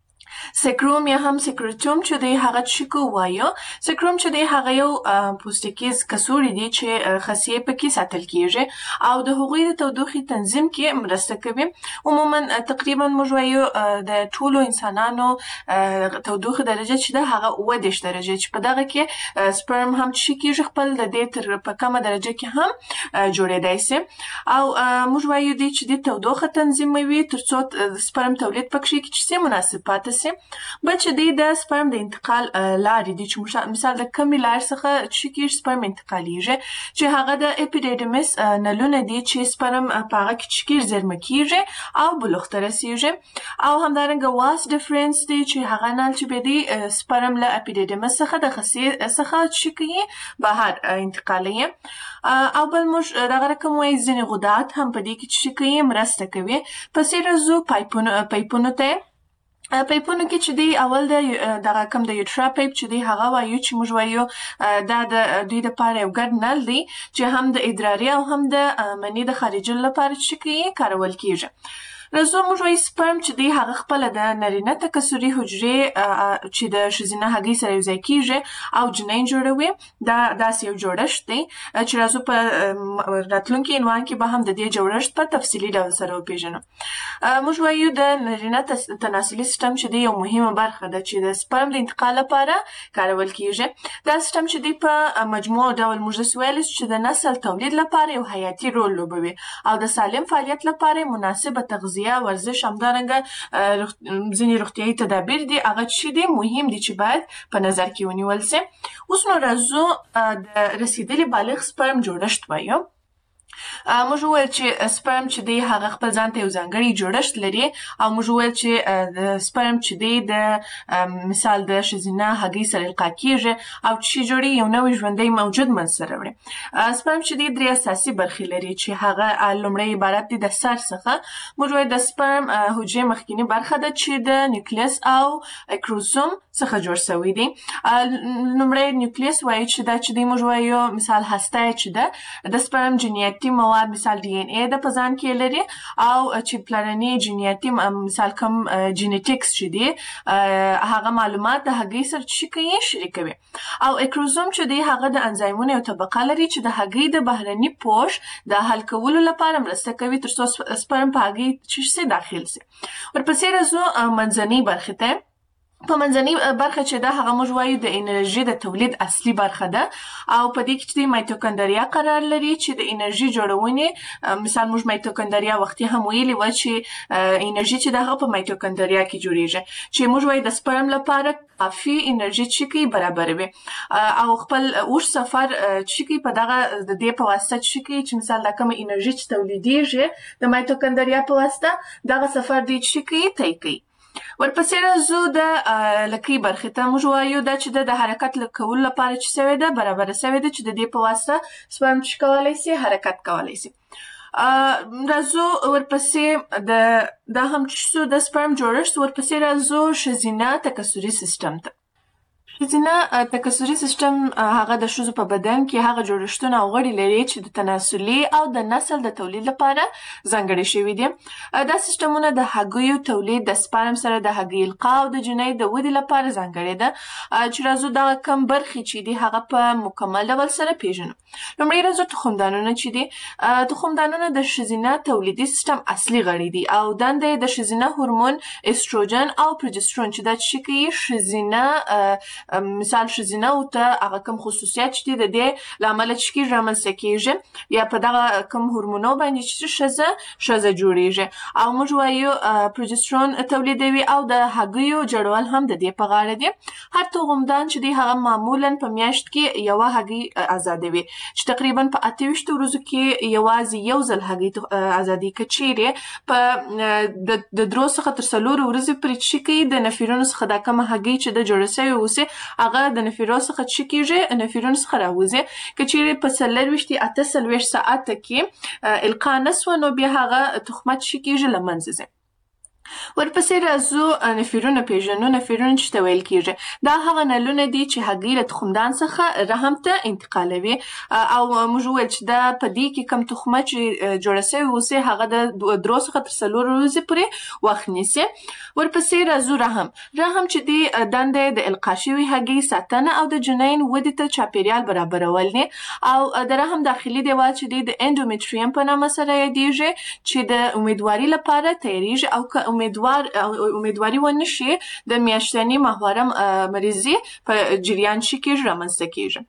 Speaker 3: سیکروم یا هم سیکریټوم چې دی هغه چې کو وایو. سیکروم چې دی هغه یو پوستکیز کڅوړې دي چې خاصیې پکې ساتل کیږي او د هغوی د تودوخې تنظیم کې مرسته کوي. عموما تقریبا موږ وایو د ټولو انسانانو تودوخې درجه چې ده هغه اووه دېرش درجه، چې په دغه کې سپرم هم چې کیږي خپل د دې تر په کمه درجه کې هم جوړېدای سي، او موږ وایو دی چې د تودوخه تنظیموي تر څو سپرم تولید پکې کې چې مناسب پاتې سي. بل چې دی د سپرم د انتقال لارې دي چې مثال د کمې لارې څخه چې کېږي سپرم انتقالیږي، چې هغه د اپیډیډیمس نلونه دي چې سپرم په هغه کې چې کېږي زېرمه کېږي او بلوغ ته رسېږي، او همدارنګه واس ډفرنس دی چې هغه نل چې به دی سپرم له اپیډیډیمس څخه د خصیې څخه چې کوي بهر انتقالوي. او بل موږ دغه رقم وایي ځینې غدات هم په دې کې چې کوي مرسته کوي. پسې راځو پایپونو پایپونو ته. پایپونو کې چې دی اول د دغه کم د یوټرا پایپ چې دی هغه وایو چې موږ وایو دا د دوی دپاره یو ګډ نل دی چې هم د ادراري او هم د مني د خارجولو لپاره چې کوي کارول کېږي. راځو موږ وایو سپرم چې دی هغه خپله د نارینه تکثري حجرې چې د ښځینه هګۍ سره یوځای کېږي او جنین جوړوي. دا داسې یو جوړښت دی چې راځو په راتلونکي عنوان کې به هم د دې جوړښت په تفصیلي ډول سره وپېژنو. موږ وایو د نارینه تناسلي سیسټم چې دی یو مهمه برخه ده چې د سپرم د انتقال لپاره کارول کېږي. دا سیسټم چې دی په مجموع ډول موږ داسې ویلی چې د نسل تولید لپاره یو حیاتي رول لوبوي او د سالم فعالیت لپاره مناسبه تغذیه، ورزش، همدارنګه ځینې روغتیایي تدابیر دي هغه چې دي مهم دي چې باید په نظر کې ونیول سي. اوس نو راځو د رسیدلي بالغ سپرم جوړښت وایو. موږ وویل چې سپرم چې دی هغه خپل ځان ته یو ځانګړی جوړښت لري او موږ وویل چې د سپرم چې دی د مثال د ښځینه هګۍ سره القا کیږي او چې جوړي یو نوی ژوندی موجود منځته راوړي. سپرم چې دی درې اساسي برخې لري چې هغه لومړی عبارت دی د سر څخه. موږ وایو د سپرم حجرې مخکینی برخه ده چې د نیوکلیس او کروموسوم څخه جوړ شوی دی. لومړی نیوکلیس وایي چې دا چې دی موږ وایو مثال هسته چې ده د سپرم جنیاتي مواد مثال ډي ان اي د په ځان کې لري او چې پلرني جنیاتي مثال کوم جینیټکس چې دی هغه معلومات د هګۍ سره چې کوي شریکوي. او کروموسوم چې دی هغه د انزایمونو یو طبقه لري چې د هګۍ د بهرني پوښ د حل کولو لپاره مرسته کوي تر څو سپرم په هګۍ چې داخل سي. ورپسې راځو منځنۍ برخې ته. په منځنۍ برخه چې ده هغه موږ وایو د انرژي د تولید اصلي برخه ده او په دې کې چې مایتوکندریا قرار لري چې د انرژي جوړونې مثال موږ مایتوکندریا وختي هم ویلي و چې انرژي چې ده هغه په مایتوکندریا کې جوړیږي چې موږ وایو د سپرم لپاره کافي انرژي چې کوي برابروي او خپل اوږد سفر چې کوي په دغه د دې په واسطه چې کوي چې مثال دا کومه انرژي چې تولیدیږي د مایتوکندریا په واسطه دغه سفر دی چې کوي طی کوي. ورپسې راځو د لکۍ برخې ته. موږ وایو دا چې د حرکت کولو لپاره چې سوې ده برابره سوې ده چې د دې په واسطه سپرم چې کولی سي حرکت کولی سي. راځو ورپسې د دا هم چې د سپرم جوړښت. ورپسې راځو ښځینه تکثري سیستم ته. ښځینه تکثري سیستم هغه د ښځو په بدن کې هغه جوړښتونه او غړي لري چې د تناسلي او د نسل د تولید لپاره ځانګړي شوي دي. دا سیستمونه د هګیو تولید د سپرم سره د هګۍ القا او د جنۍ د ودې لپاره ځانګړي ده. چې راځو دغه کم برخې چې دي هغه په مکمل ډول سره پیژنو. لومړی راځو تخمدانونه چې دي. تخمدانونه د ښځینه تولیدي سیستم اصلي غړي دي او دنده یې د ښځینه هورمون استروجن او پروجسترون چې دا چې کوي ښځینه مثال ښځینه او ته هغه کوم خصوصیات چې دي د دې له امله چې کېږي رامنځته کېږي یا په دغه کوم هورمونو باندې چې ښځه ښځه جوړیږي او موږ وایو پروجسترون تولیدوي او د هګیو جوړول هم د دې په غاړه دي. هر تخمدان چې دی هغه معمولا په میاشت کې یوه هګۍ ازادوي چې تقریبا په اته ویشتو ورځو کې یوازې یو ځل هګۍ ازادي که چیرې په د درو څخه تر څلورو ورځې پورې چې کوي د نفرونو څخه دا کومه هګۍ چې د جوړه سوې اوسي هغه د نفرو څخه چې کېږي نفرون څخه راوځي. که چیرې په څلرویشت یا اته څلوېښت ساعته کې القا نه سوه نو بیا هغه تخمه چې کېږي له منځه ځي. ورپسې راځو نفرونه پیژنو. نفرون چې ته ویل کېږي دا هغه نلونه دي چې هګۍ له تخمدان څخه رحم ته انتقالوي او موږ وویل چې دا په دې کې کوم تخمه چې جوړه سوې اوسي هغه د درو څخه تر څلورو ورځې پورې وخت نیسي. ورپسې راځو رحم. رحم چې دی دنده د القا شوې هګۍ ساتنه او د جنین ودې ته چاپیریال برابرول دي او د رحم داخلي دیوال چې دی د اندومیټریم په نامه سره یادیږي چې د امیدواري لپاره تیاریږي او که امیدوار امیدواري ونه شي د میاشتني ماهواره مریضي په جریان شي کې رامنځته کېږي.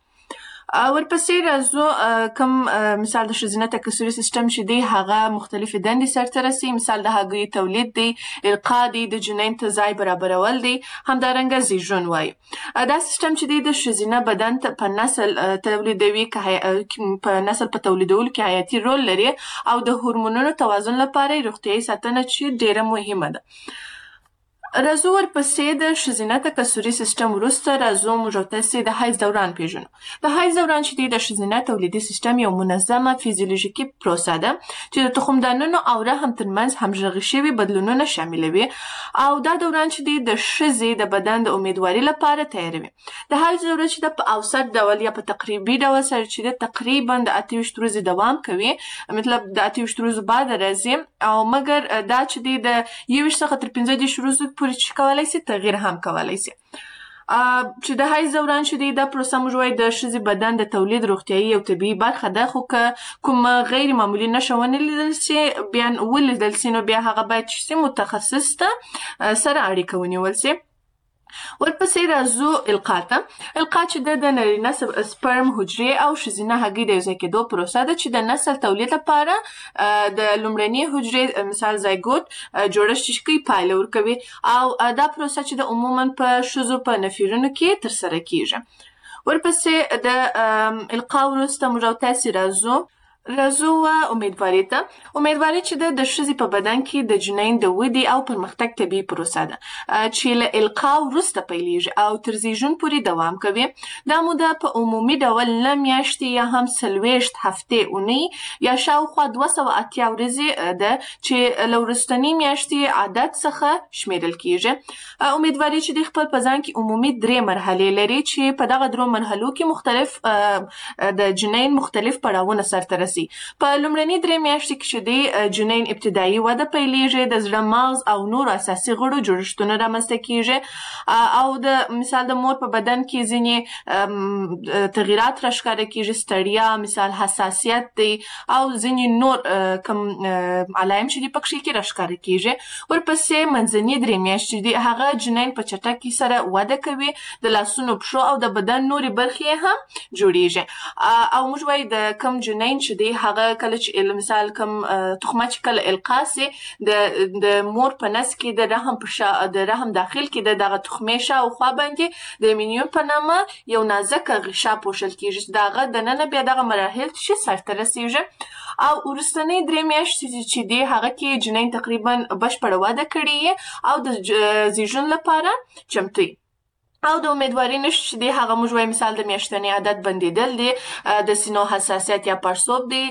Speaker 3: ورپسې راځو کوم مثال د ښځینه تکثري سیستم چې دی هغه مختلفې دندې سرته رسي. مثال د هګیو تولید دی، القا دی، د جنین ته ځای برابرول دی، همدارنګه زیږون وایي. دا سیستم چې دی د ښځینه بدن په نسل تولیدوي په نسل په تولیدولو کې حیاتي رول لري او د هورمونونو توازن لپاره روغتیایي ساتنه چې ډیره مهمه ده. راځو ورپسې د ښځینه تکثري سیستم وروسته راځو موږ او تاسې د حیض دوران پیژنو. د حیض دوران چې دی د ښځینه تولیدي سیستم یو منظمه فیزیولوژیکي پروسه ده چې د تخمدانونو او رحم ترمنځ همغږي شوي بدلونونه شاملوي او دا دوران چې دی د ښځې د بدن د امیدواري لپاره تیاروي. د حیض دوره چې ده په اوسط ډول یا په تقریبي ډول سره چې ده تقریبا د اته ویشت ورځې دوام کوي، مطلب د اته ویشت ورځو بعد راځي او مګر دا چې دی د یوویشت څخه تر پنځه دېرش ورځو پورې چې کولی سي تغییر هم کولی سي. چې د حیض دوران چې دی دا پروسه موږ وایو د ښځې بدن د تولید روغتیایي او طبیعي برخه ده، خو که کومه غیر معمولي نښه ونه لیدل سي بیا ولیدل سي نو بیا هغه باید چې سي متخصص ته سره اړیکه ونیول سي. ورپسې راځو القا ته. القا چې ده د نرینه سپرم حجرې او ښځینه هګۍ د یوځای کېدو پروسه ده چې د نسل تولید لپاره د لومړنۍ حجرې مثال زایګوت جوړښت چې کوي پایله ورکوي او دا پروسه چې د عموما په ښځو په نفرونو کې ترسره کېږي. ورپسې د القا وروسته موږ او تاسې راځو راځو و امیدواري ته. امیدواري چې ده د ښځې په بدن کې د جنین د ودې او پرمختګ طبیعي پروسه ده چې له القا وروسته پیلېږي او تر زیږون پورې دوام کوي. دا موده په عمومي ډول نه میاشتې یا هم څلوېښت هفتې اونۍ یا شاوخوا دوه سوه اتیا ورځې ده چې له وروستنۍ میاشتې عادت څخه شمیرل کېږي. امیدواري چې د خپل په ځان کې عمومي درې مرحلې لري چې په دغه درو مرحلو کې مختلف د جنین مختلف پړاوونه سرته رسي. په لومړنۍ درې میاشتې کې چې د جنین ابتدایي وده پیلېږي، د زړه، مغز او نورو اساسي غړو جوړښتونه رامنځته کېږي او د مثال د مور په بدن کې ځینې تغییرات راښکاره کېږي، ستړیا، مثال حساسیت دی او ځینې نور کوم علایم چې دي پکښې کې راښکاره کېږي. ورپسې منځنۍ درې میاشتې دي هغه جنین په چټکۍ سره وده کوي، د لاسونو، پښو او د بدن نورې برخې هم جوړېږي او موږ وایو د کم جنین چې دی هغه کله چې مثال کوم تخمه چې کله القا سي د د مور په نس کې د رحم په شا د رحم داخل کې د دغه تخمې شاوخوا باندې د امینیون په نامه یو نازکه غشا پوښل کېږي. دغه دننه بیا دغه مراحل چې سرته رسېږي او وروستنۍ درې میاشتې چې دی هغه کې جنین تقریبا بشپړه وده کړې او د زیږون لپاره چمتو او د امیدواري نښې چې دی هغه موږ وایو مثال د میاشتني عادت بندېدل دی، د سینو حساسیت یا پړسوب دی،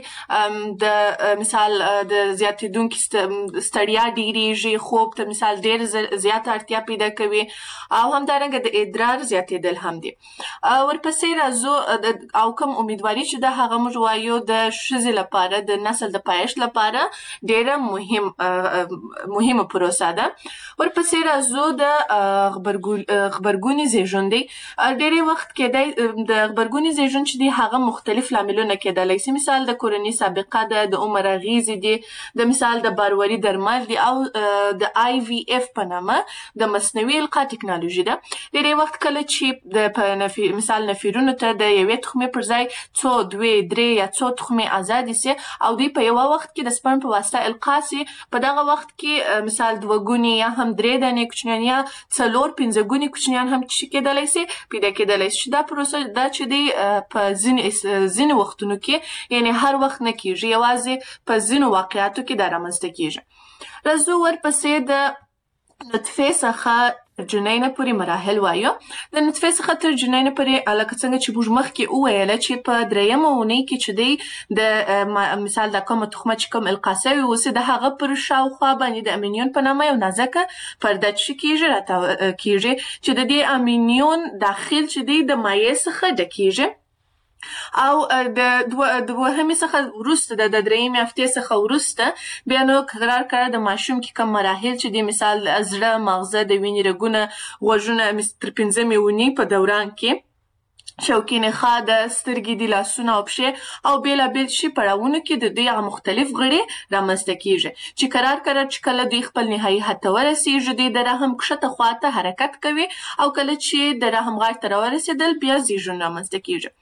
Speaker 3: د مثال د زیاتېدونکي ستړیا ډېرېږي، خوب ته مثال ډېر زیاته اړتیا پیدا کوي او همدارنګه د ادرار زیاتېدل هم دي. ورپسې راځو او کوم امیدواري چې ده هغه موږ وایو د ښځې لپاره د نسل د پایښت لپاره ډېره مهم مهمه پروسه ده. ورپسې راځو د غبرګوني زیږون دی. ډېری وخت کېدای د غبرګوني زیږون چې دی هغه مختلف لاملونه کېدلی سي، مثال د کورنۍ سابقه ده، د عمر اغېزې دي، د مثال د بارواري درمل دي او د آی وي اف په نامه د مصنوعي القا ټکنالوژي ده. ډېری وخت کله چې د په نفي مثال نفیرونو ته د یوې تخمې پر ځای څو دوې درې یا څو تخمې ازادې سي او دوی په یوه وخت کې د سپرم په واسطه القا سي، په دغه وخت کې مثال دوه ګونې یا هم درې دانې کوچنیان یا څلور پنځه ګونې کوچنیان هم چې کېدلی سي پیدا کېدلی سي. دا پروسه دا چې دی په ځینې ځینې وختونو کې یعنې هر وخت نه کېږي، یوازې په ځینو واقعاتو کې دا رامنځته کېږي. راځو ورپسې د نطفې څخه جنینه پورې مراحل وایو. د نطفې څخه تر جنینه پورې لکه څنګه چې موږ مخکې وویله چې په درېیمه اونۍ کې چې دی د مثال دا کومه تخمه چې کوم القا سوې اوسي د هغه پر شاوخوا باندې د امینیون په نامه یو نازکه پرده چې کېږي راته کېږي چې د دې امینیون داخل چې دی د مایع څخه ډکېږي او د دوهمې څخه وروسته د درېیمې هفتې څخه وروسته بیا نو قرار کړه د ماشوم کې کوم مراحل چې دي مثال زړه، مغزه، د وینې رګونه، غوږونه تر پنځمې اونۍ په دوران کې شوکي نخاع ده، سترګې دي، لاسونه او پښې او بېلابېل شي پړاوونو کې د دوی هغه مختلف غړي رامنځته کېږي چې قرار قرار چې کله دوی خپل نهایي حد ته ورسېږي دوی د رحم کښته خواته حرکت کوي او کله چې د رحم غاړې ته راورسېدل بیا زیږون رامنځته کېږي.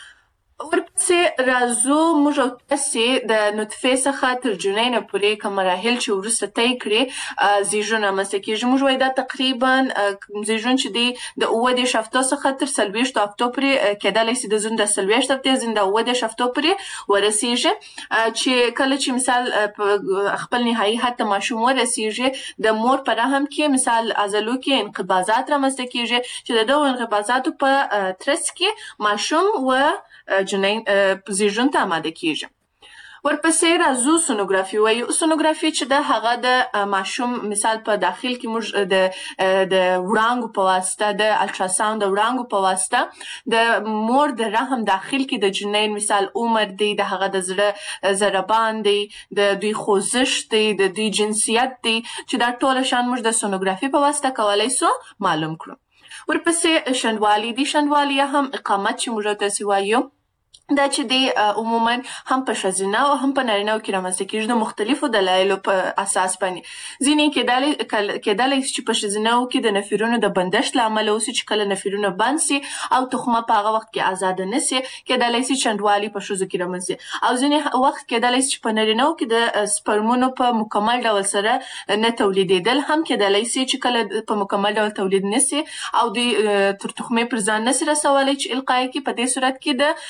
Speaker 3: ورپسې راځو موږ او تاسې د نطفې څخه تر جنینه پورې کوم مراحل چې وروسته طی کړي زیږون رامنځته کېږي. موږ وایو دا تقریبا زیږون چې دی د اووه دېرش هفتو څخه تر څلوېښتو هفتو پورې کېدلی سي د ځینو د څلوېښت هفتې ځینې د اووه دېرش هفتو پورې ورسېږي چې کله چې مثال خپل نهایي حد ته ماشوم ورسېږي د مور په رحم کې مثال عضلو کې انقباضات رامنځته کېږي چې د دغو انقباضاتو په ترڅ کې ماشوم و جنین زیږون ته آماده کېږي. ورپسې راځو سونوګرافي وایو. سونوګرافي چې ده هغه د ماشوم مثال په داخل کې موږ د د وړانګو په واسطه د الټراساوند د وړانګو په واسطه د مور د رحم داخل کې د جنین مثال عمر دی، د هغه د زړه ضربان دی، د دوی خوځښت دی، د دوی جنسیت دی چې دا ټوله شیان موږ د سونوګرافي په واسطه کولی سو معلوم کړو. ورپسې شنډوالي دی. شنډوالي یا هم اقامت چې موږ تاسې وایو دا چې دی عموما هم په ښځینه او هم په نارینه‌و کې رامنځته کېږي د مختلفو دلایلو په اساس باندې. ځینې کېدلی شي چې په ښځینه‌و کې د نفرونو د بندښت له امله اوسي چې کله نفرونه بند سي او تخمه په هغه وخت کې ازاده نه سي کېدلی سي شنډوالي په ښځو کې رامنځته سي او ځینې وخت کېدلی سي چې په نارینه‌و کې د سپرمونو په مکمل ډول سره نه تولیدېدل هم کېدلی سي چې کله په مکمل ډول تولید نه سي او دوی تر تخمې پر ځان نه سي رسولی چې القا یې کړي. په دې صورت کې د نارینه‌و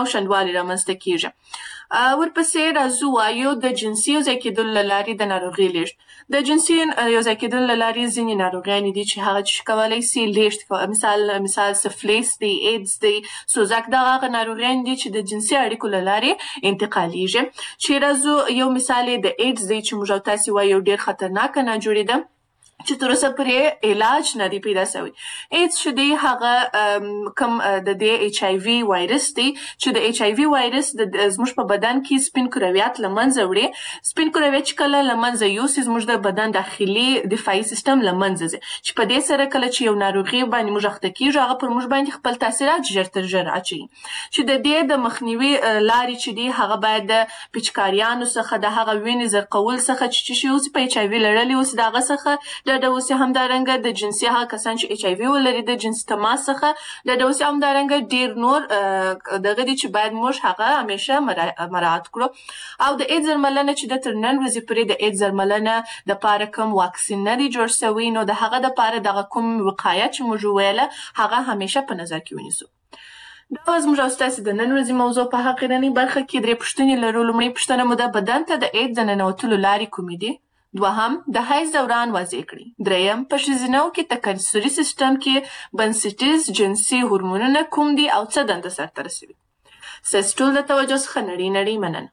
Speaker 3: او شنډوالي رامنځته کیږي. ورپسې راځو وایو د جنسي یوځای کېدلو له لارې د ناروغۍ لیږد. د جنسي یوځای کېدلو له لارې ځینې ناروغیانې دي چې هغه چې کولی سي لیږد، مثال مثال سفلیس دی، ایډز دی، سوزک، دغه هغه ناروغیانې دي چې د جنسي اړیکو له لارې انتقالیږي. چې راځو یو مثال یې د ایډز دی چې موږ او تاسې وایو ډېر خطرناکه ناجوړې ده چې تر اوسه پرې علاج نه دی پیدا شوی. ایډز چې دی هغه کوم د دې ایچ آی وي وایرس دی چې د ایچ آی وي وایرس د زموږ په بدن کې سپین کرویات له منځه وړي. سپین کرویات چې کله له منځه یوسي زموږ د بدن داخلي دفاعي سیستم له منځه ځي، چې په دې سره کله چې یو ناروغي باندې موږ اخته کیږو هغه پر موږ باندې خپل تاثیرات ژر تر ژره اچوي. چې د دې د مخنیوي لارې چې دی هغه باید د پیچکاریانو څخه د هغه وینې زرقول څخه چې شي اوسي په ایچ آی وي لرلي اوسي د هغه څخه د اوسې همدارنګه د جنسي هغه کسان چې ایچ آی وي ولري د جنسي تماس څخه د اوسې همدارنګه ډیر نور دغه دي چې باید موږ هغه همیشه مراعات کړو. او د ایډز درملنه چې د تر نن ورځې پورې د ایډز درملنه دپاره کوم واکسین نه دی جوړ شوی، نو د هغه دپاره دغه کوم وقایه چې موږ وویله هغه همیشه په نظر کې ونیسو. دا زموږ او ستاسې د نن ورځې موضوع په حقیقي برخه کې درې پوښتنې لرو. لومړۍ پوښتنه مو ده بدن ته د ایډز د ننوتلو لارې کومې دي؟ دوهم د حیض دوران واضح کړئ. دریم په ښځینه‌و کې تکثري سیستم کې بنسټیز جنسي هورمونونه کوم دي او څه دنده سرته رسوي؟ ستاسې ټول د توجه څخه نړۍ نړۍ مننه.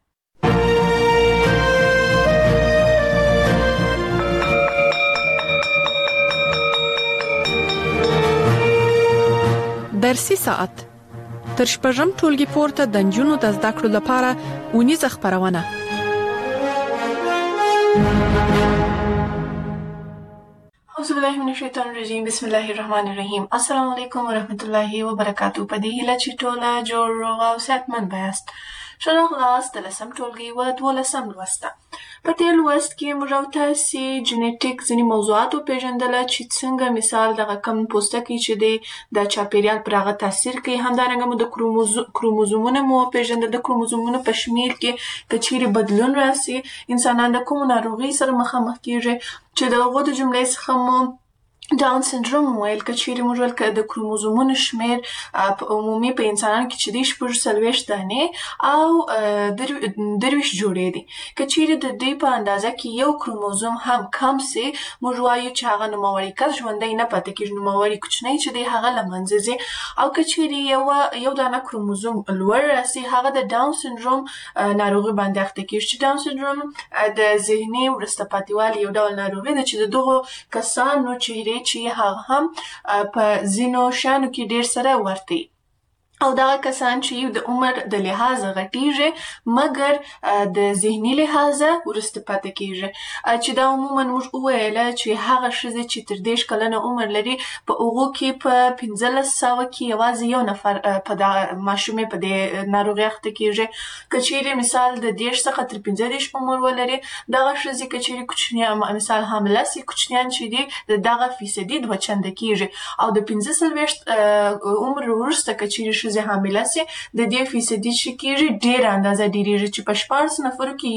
Speaker 2: درسي ساعت تر شپږم ټولګي پورته د نجونو د زده کړو لپاره اونیزه خپرونه.
Speaker 3: اعوذ بالله من الشیطان الرجیم، بسم الله الرحمن الرحیم. السلام علیکم ورحمت الله وبرکاتو. په دې هیله چې ټوله جوړ روغ او صحتمند یاست. ښه راغلاست د لسم ټولګي و دولسم لوست ته. په دې لوست کې موږ او تاسې جنیټیک ځینې موضوعات وپېژندله چې څنګه مثال دغه کم پوستکی چې دی د چاپېریال پر هغه تاثیر کوي. همدارنګه مو د کروموزومونه مو وپېژندل. د کروموزومونو په شمېر کې که چیرې بدلون راسي انسانان د کومو ناروغۍ سره مخامخ کېږي، چې د هغو د جملې څخه مو ډاون سنډروم ویل. که چیرې موږ ویل که د کروموزومونو شمېر په عمومي په انسانانو کې چې دی شپږ څلوېښت دانې او درویشت جوړې دي. که چیرې د دوی په اندازه کې یو کروموزوم هم کم سي موږ وایو چې هغه نوموړی کس ژوندی نه پاتې کېږي، نوموړی کوچنی چې دی هغه له منځه ځي. او که چیرې یو یو دانه کروموزوم لوړ راسي هغه د ډاون سنډروم ناروغي باندې اخته کېږي. چې ډاون سنډروم د ذهني وروسته پاتې والي یو ډول ناروغي ده چې د دغو کسانو چهرې چې هغه هم په ځینو شیانو کې ډېر سره ورته او دغه کسان چې د عمر د لحاظه غټیږي مګر د ذهني لحاظه وروسته پاتې کېږي. چې دا عموما موږ وویله چې هغه ښځې چې تر دېرش کلنه عمر لري په هغو کې په پنځلس سوه کې یوازې یو نفر په دغه ماشومې په دې ناروغۍ اخته کېږي. که چیرې مثال د دېرش څخه تر پنځه دېرش عمر ولري دغه ښځې که چیرې کوچنیان مثال حامله سي کوچنیان چې دي د دغه فیصدي دوه چنده کېږي. او د پنځه څلوېښت عمر وروسته که چیرې ښځې حامله سي د دې فیصدي چې کېږي ډېره اندازه ډېرېږي چې په شپاړس نفرو کې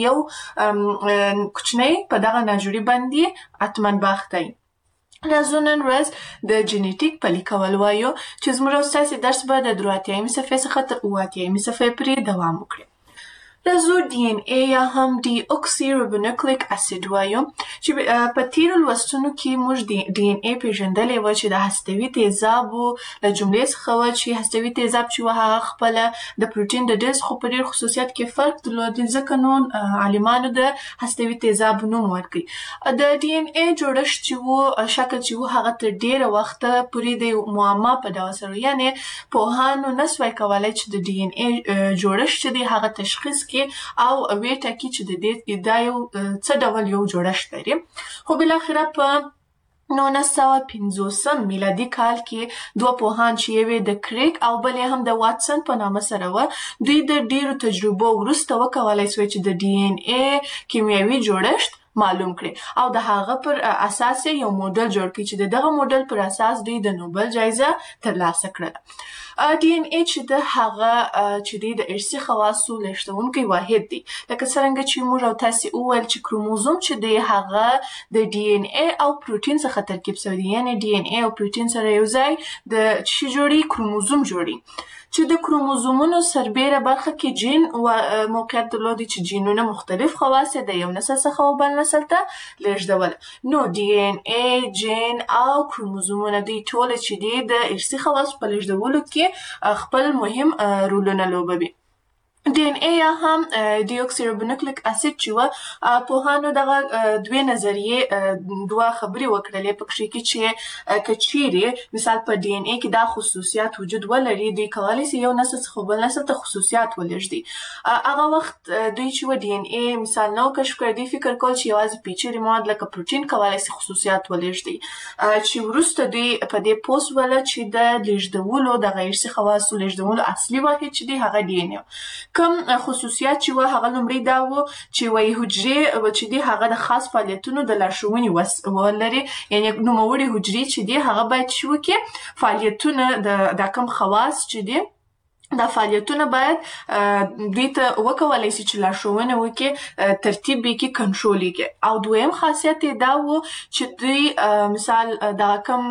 Speaker 3: یو کوچنی په دغه ناجوړي باندې حتما به اخته وي. راځو نن ورځ د جنیټیک پلي کول وایو چې زموږ او ستاسې درس به د درې اتیایمې صفحې څخه تر اووه اتیایمې صفحې پورې دوام وکړي. راځو ډي ان اے یا هم ډي اوکسي ربونوکلیک اسید وایو چې په تیرو لوستونو کې موږ ډي ان اے پېژندلی وه چې د هستوي تیزابو له جملې څخه وه چې هستوي تیزاب چې وه هغه خپله د پروټین د ډلې څخه په ډېر خصوصیات کې فرق درلود، ځکه نو عالمانو د هستوي تیزابو نوم ورکړی. د ډي ان اے جوړښت چې و شکل چې و هغه تر ډېره وخته پورې د معما په ډول سره یعنې پوهانو نه سوای کولی چې د ډي ان اے جوړښت چې دی هغه تشخیص او وی ټاکي چې د دې دا یو څه ډول یو جوړښت لري. خو بالاخره په نولس سوه پنځوسم میلادي کال کې دوه پوهان چې یو د کریک او بل هم د واټسن په نامه سره وه دوی د ډېرو تجربو وروسته وکولی سوی چې د ډي ان اے کیمیاوي جوړښت معلوم کړي او د هغه پر اساس یو موډل جوړ کړي چې د دغه موډل پر اساس دوی د نوبل جایزه ترلاسه کړله. ډي ان اے چې د هغه چې دی د ارثي خواصو لېږدونکی واحد دی. لکه څرنګه چې موږ او تاسې وویل چې کروموزوم چې دی هغه د ډي ان اے او پروټین څخه ترکیب شوی دی، یعنې ډي ان اے او پروټین سره یو ځای د څه جوړي؟ کروموزوم جوړي. چې د کروموزومونو سربیره برخه کې جین موقعیت درلودي چې جینونه مختلف خواص د یو نسل څخه و بل نسل ته لېږدول. نو ډي ان اے، جین او کروموزومونه دوی ټول چې دي د ارثي خواصو په لېږدولو کې خپل مهم رولونه لوبوي. ډي ان اے یا هم ډي اوکسي رایبونوکلیک اسید چې وه، پوهانو دغه دوې نظریې دوه خبرې وکړلې په کښې کې چې که چیرې مثال په ډي ان اے کې دا خصوصیات وجود ولري، دوی کولی سي یو نسل څخه بل نسل ته خصوصیات ولېږدي. هغه وخت دوی چې وه ډي ان اے مثال نه و کشف کړی، دوی فکر کول چې یوازې پیچلي مواد لکه پروټین کولی سي خصوصیات ولېږدي، چې وروسته دوی په دې پوه سوله چې د لېږدولو دغه ارثي خواصو لېږدولو اصلي واحد چې دی هغه ډي ان اے. کوم خصوصیات چې وه هغه لومړی دا و چې وایي حجرې چې دي هغه د خاص فعالیتونو د لارښوونې وس ولري، یعنې نوموړي حجرې چې دي هغه باید څه وکړي؟ فعالیتونه دا کوم خواص چې دي دا فعالیتونه باید دوی ته وکولی سي چې لارښوونه وکړي، ترتیب یې کړي، کنټرول یې کړي. او دویم خاصیت یې دا و چې دوی مثال دغه کوم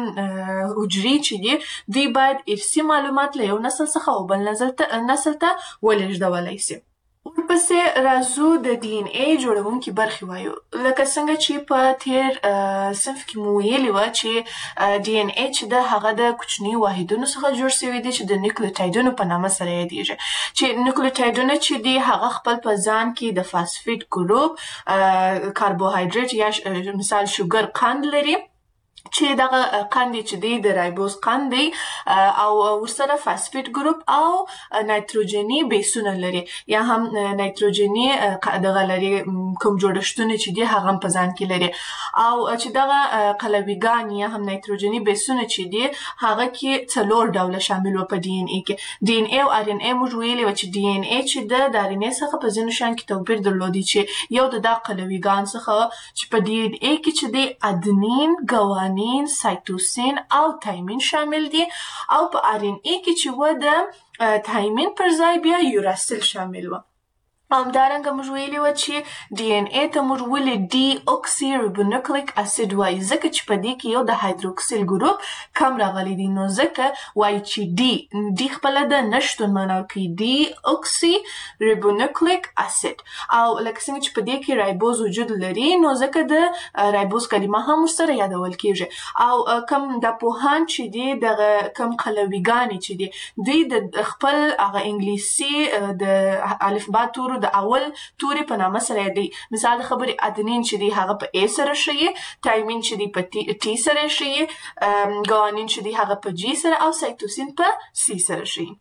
Speaker 3: حجرې چې دي دوی باید ارثي معلومات له یو نسل څخه و بل نسل ته ولېږدولی سي. ورپسې راځو د ډي ان اے جوړونکي برخې وایو. لکه څنګه چې په تېر صنف کې مو ویلي وه چې ډي ان اے چې ده هغه د کوچنیو واحدونو څخه جوړ شوی دی چې د نیوکلیوټایډونو په نامه سره یادېږي. چې نیوکلیوټایډونه چې دي هغه خپل په ځان کې د فاسفیټ ګروپ، کاربوهایډریټ یا مثال شوګر قند لري، چې دغه قند چې دی د رایبوز قند دی او ورسره فاسفیټ ګروپ او نایتروجني بیسونه لري، یا هم نایتروجني دغه لري کوم جوړښتونه چې دي هغه هم په ځان کې لري. او چې دغه قلویګان یا هم نایتروجني بیسونه چې دي هغه کې څلور ډوله شامل وه په ډي ان اے کې. ډي ان اے او ار ان اے موږ ویلي وه چې ډي ان اے چې ده د ار ان اے څخه په ځینو شیانو کې توپیر درلودي، چې یو د دا قلویګان څخه چې په ډي ان اے کې چې دی ادنین، ګوانین، سایتوسین او تایمین شامل دي، او په ار ان اے کې چې و د تایمین پر ځای بیا یوراسیل شامل و. همدارنګه موږ ویلي وه چې ډي ان اے ته موږ ولې ډي اوکسي رایبونوکلیک اسید وایي، ځکه چې په دې کې یو د هایدروکسیل ګروپ کم راغلی دی، نو ځکه وایي چې ډي ډي خپله د نشتون معنا ورکوي، ډي اوکسي رایبونوکلیک اسید. او لکه څنګه چې په دې کې رایبوز وجود لري، نو ځکه د رایبوز کلمه هم ورسره یادول کېږي. او کوم د پوهان چې دي دغه کوم قلویګانې چې دي دوی د خپل هغه انګلیسي د الفبا تورو د اول توري په نامه سره یادوي. مثال د خبرې ادنین چې دی هغه په ای سره ښیي، تایمین چې دی په ټي سره ښیي، ګوانین چې دی هغه په جي سره، او سایتوسین په سی سره ښیي.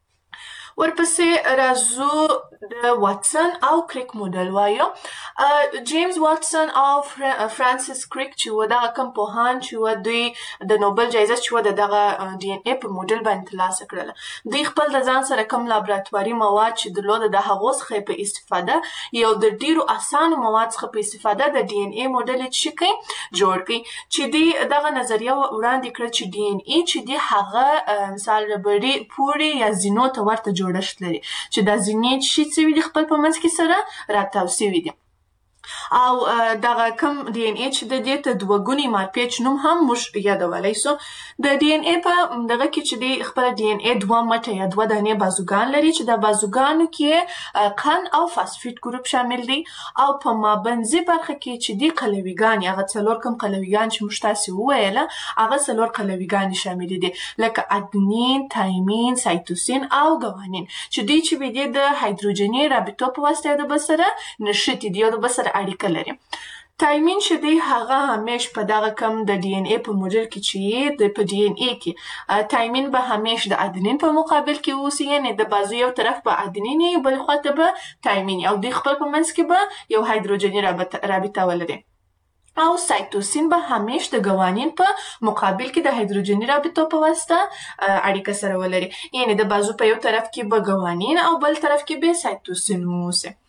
Speaker 3: ورپسې راځو د واټسن او کریک موډل وایو. جیمز واټسن او فرانسیس کریک چې و دغه کوم پوهان چې و دوی د نوبل جایزه چې و د دغه ډي ان اے په موډل باندې ترلاسه کړله. دوی خپل د ځان سره کوم لابراتواري مواد چې درلوده د هغو څخه په استفاده یو د ډیرو اسانو مواد څخه په استفاده د ډي ان اے موډل یې څه کوي؟ جوړ کوي. چې دوی دغه نظریه وړاندې کړه چې ډي ان اے چې دی هغه مثال ربړي پورې یا زینو ته ورته جوړښت لري، چې دا زینې چې څه وي دي خپل په منځ کې سره راتاو سوي دي. او دغه کوم ډي ان اے چې د دې ته دوه ګونی مارپیچ نوم هم موږ یادولی سو. د ډي ان اے په دغه کې چې دی خپله ډي ان اے دوه مټه یا دوه دانې بازوګان لري، چې د بازوګانو کې قند او فاسفیټ ګروپ شامل دی. او په مابنځي برخه کې چې دی قلویګان، هغه څلور کوم قلویګان چې موږ تاسې وویله هغه څلور قلویګانې شاملې دي، لکه ادنین، تایمین، سایتوسین او ګوانین، چې دوی چې وي دي د هایدروجني رابطو په واسطه یو د بل سره نښتي دي، یو د بل سره اړیکه لري. تایمین چې دی هغه همیش په دغه کم د ډي ان اے په موډل کې چې د په ډي ان اے کې تایمین به همیش د ادنین په مقابل کې اوسي، یعنې د بازو یو طرف به ادنین وي، بل خواته به تایمین، او دوی خپل په منځ کې به یو هایدروجني رابطه ولري. او سایتوسین به همیش د ګوانین په مقابل کې د هایدروجني رابطو په واسطه اړیکه سره ولري، یعنې د بازو په یو طرف کې به ګوانین او بل طرف کې به سایتوسین اوسي.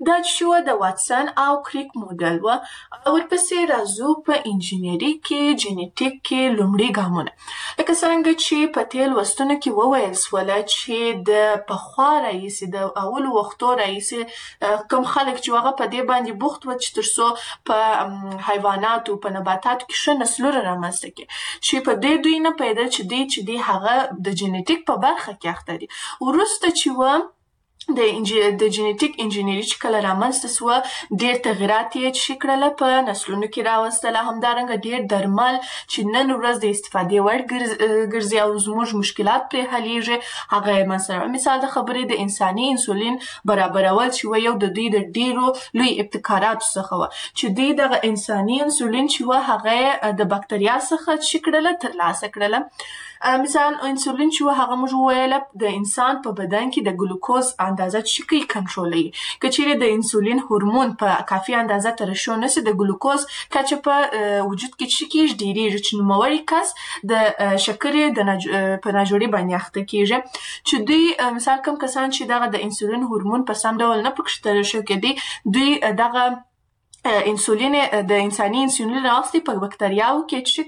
Speaker 3: دا چې د واتسن او کریک موډل و. ورپسې راځو په انجینري کې جینیټیک کې لومړي ګامونه. لکه څرنګه چې په تېر لوستونو کې وویل سوله چې د پخوا راهیسې د اولو وختو راهیسې کوم خلک چې هغه په دې باندې بوخت و چې تر څو په حیواناتو په نباتاتو کې ښه نسلونه رامنځته کړي، چې په دې دوی نه پیدا چې دی چې دی هغه د جینیټیک په برخه کې اخته دي. وروسته چې و د د جینیټیک انجینري چې کله رامنځته سوه، ډېر تغیرات یې چې کړله په نسلونو کې راوستله. همدارنګه ډېر درمل چې نن ورځ د استفادې وړ ګرځي او زموږ مشکلات پرې حلیږي هغه یې منځته. مثال د خبرې د انساني انسولین برابرول چې و یو د دوی د ډېرو لوی ابتکاراتو څخه و، چې دوی دغه انساني انسولین چې و هغه یې د بکتریا څخه چې کړله ترلاسه کړله. مثال انسولین چې و هغه موږ وویله د انسان په بدن کې د ګلوکوز اندازه چې کوي کنټرولوي. که چیرې د انسولین هورمون په کافي اندازه ترشح نشي، د ګلوکوز کچه په وجود کې چې کېږي ډېرېږي، چې نوموړی کس د شکرې د نج... په ناجوړي باندې اخته کېږي. چې دوی مثال کوم کسان چې دغه د انسولین هورمون په سم ډول نه پکې ترشح کېدي، دوی دغه انسولین د انساني انسولین راوستي په بکتریاو کې چې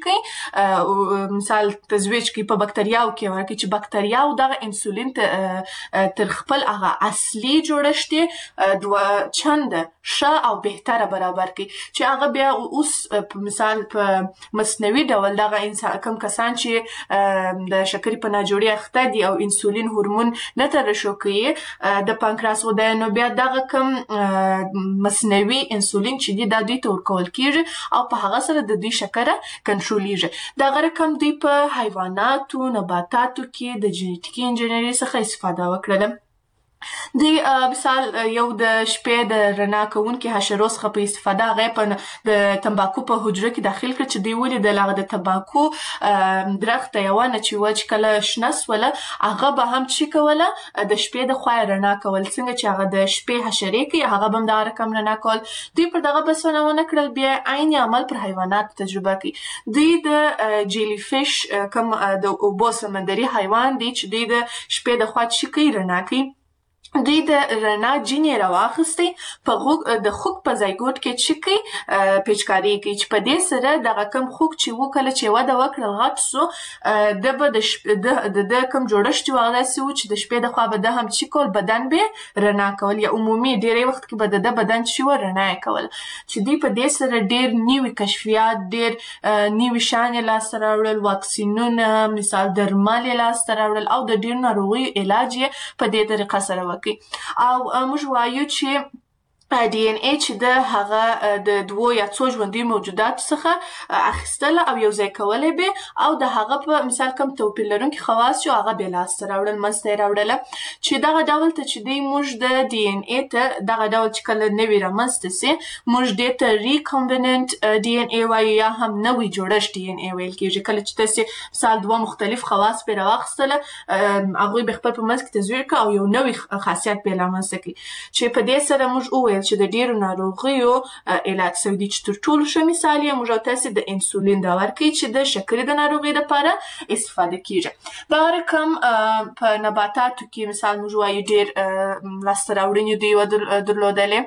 Speaker 3: کوي مثال تزویج کوي په بکتریاو کې ورکوي، چې بکتریاو دغه انسولین تر خپل هغه اصلي جوړښت دوه چنده ښه او بهتره برابر کوي، چې هغه بیا اوس مثال په مصنوعي ډول دغه انسان کوم کسان چې د شکرې په ناجوړي اخته دي او انسولین هورمون نه ترشح کوي د پانکراس غده، نو بیا دغه کوم مصنوعي انسولین چې دی دا دوی ته ورکول کېږي او په هغه سره د دوی شکره کنټرولېږي. دغه رقم دوی په حیواناتو نباتاتو کې د جینیټیکي انجینري څخه استفاده وکړله. دوی مثال یو د شپې د رڼا کوونکي حشرو څخه په استفاده هغه په د تنباکو په حجره کې داخل کړ، چې دوی ولیدل هغه د تنباکو درخته یوه نه چې وه چې کله شنه سوله هغه به هم چې کوله د شپې د خوا رڼا کول، څنګه چې هغه د شپې حشرې کوي هغه به هم دغه رقم رڼا کول. دوی پر دغه بسونه ونه کړل، بیا عین عمل پر حیواناتو تجربه کوي. دوی د جیلی فیش کوم د اوبو سمندري حیوان دی چې دوی د شپې د خوا چې کوي رڼا کوي، دوی د رڼا جین یې راواخیستی په د خوک په زایګوټ کې چې کوي پیچکاري کوي، چې په دې سره دغه کوم خوک چې و کله چې وده وکړل غټ سو، د به د د کوم جوړښت و هغه داسې و چې د شپې د خوا به ده هم چې کول بدن به رڼا کول، یا عمومي ډېری وخت کې به د ده بدن چې و رڼا یې کول. چې دوی په دې سره ډېر نوي کشفیات، ډېر نوي شیان یې لاسته راوړل، واکسینونه مثال درمل یې لاسته راوړل او د ډېرو ناروغیو علاج یې په دې طریقه سره وکړي. او موږ وایو چې ډي ان اې چې د هغه د دوو یا څو ژوندي موجوداتو څخه اخیستله او یو ځای کولی به او د هغه په مثال کوم توپیر لرونکي خواص چې هغه بې لاسته راوړل منځته یې راوړله، چې دغه ډول ته چې دی موږ د ډي ان اې ته دغه ډول چې کله نوي رامنځته سي موږ دې ته ریکمبیننټ ډي ان اې وایو، یا هم نوي جوړښت ډي ان اې ویل کېږي. کله چې تاسې مثال دوه مختلف خواص پرې راواخیستله هغوی به خپل په منځ کې تزویر کړه او یو نوي خاصیت بې رامنځته کړي، چې په دې سره موږ وویل چې د ډېرو ناروغیو علاج سوی دي. چې تر ټولو ښه مثال یې موږ او تاسې د انسولین دا ورکوي چې د شکرې د ناروغۍ لپاره استفاده کېږي. دغه رقم په نباتاتو کې مثال موږ وایو ډېر لاسته راوړنې دوی درلودلې،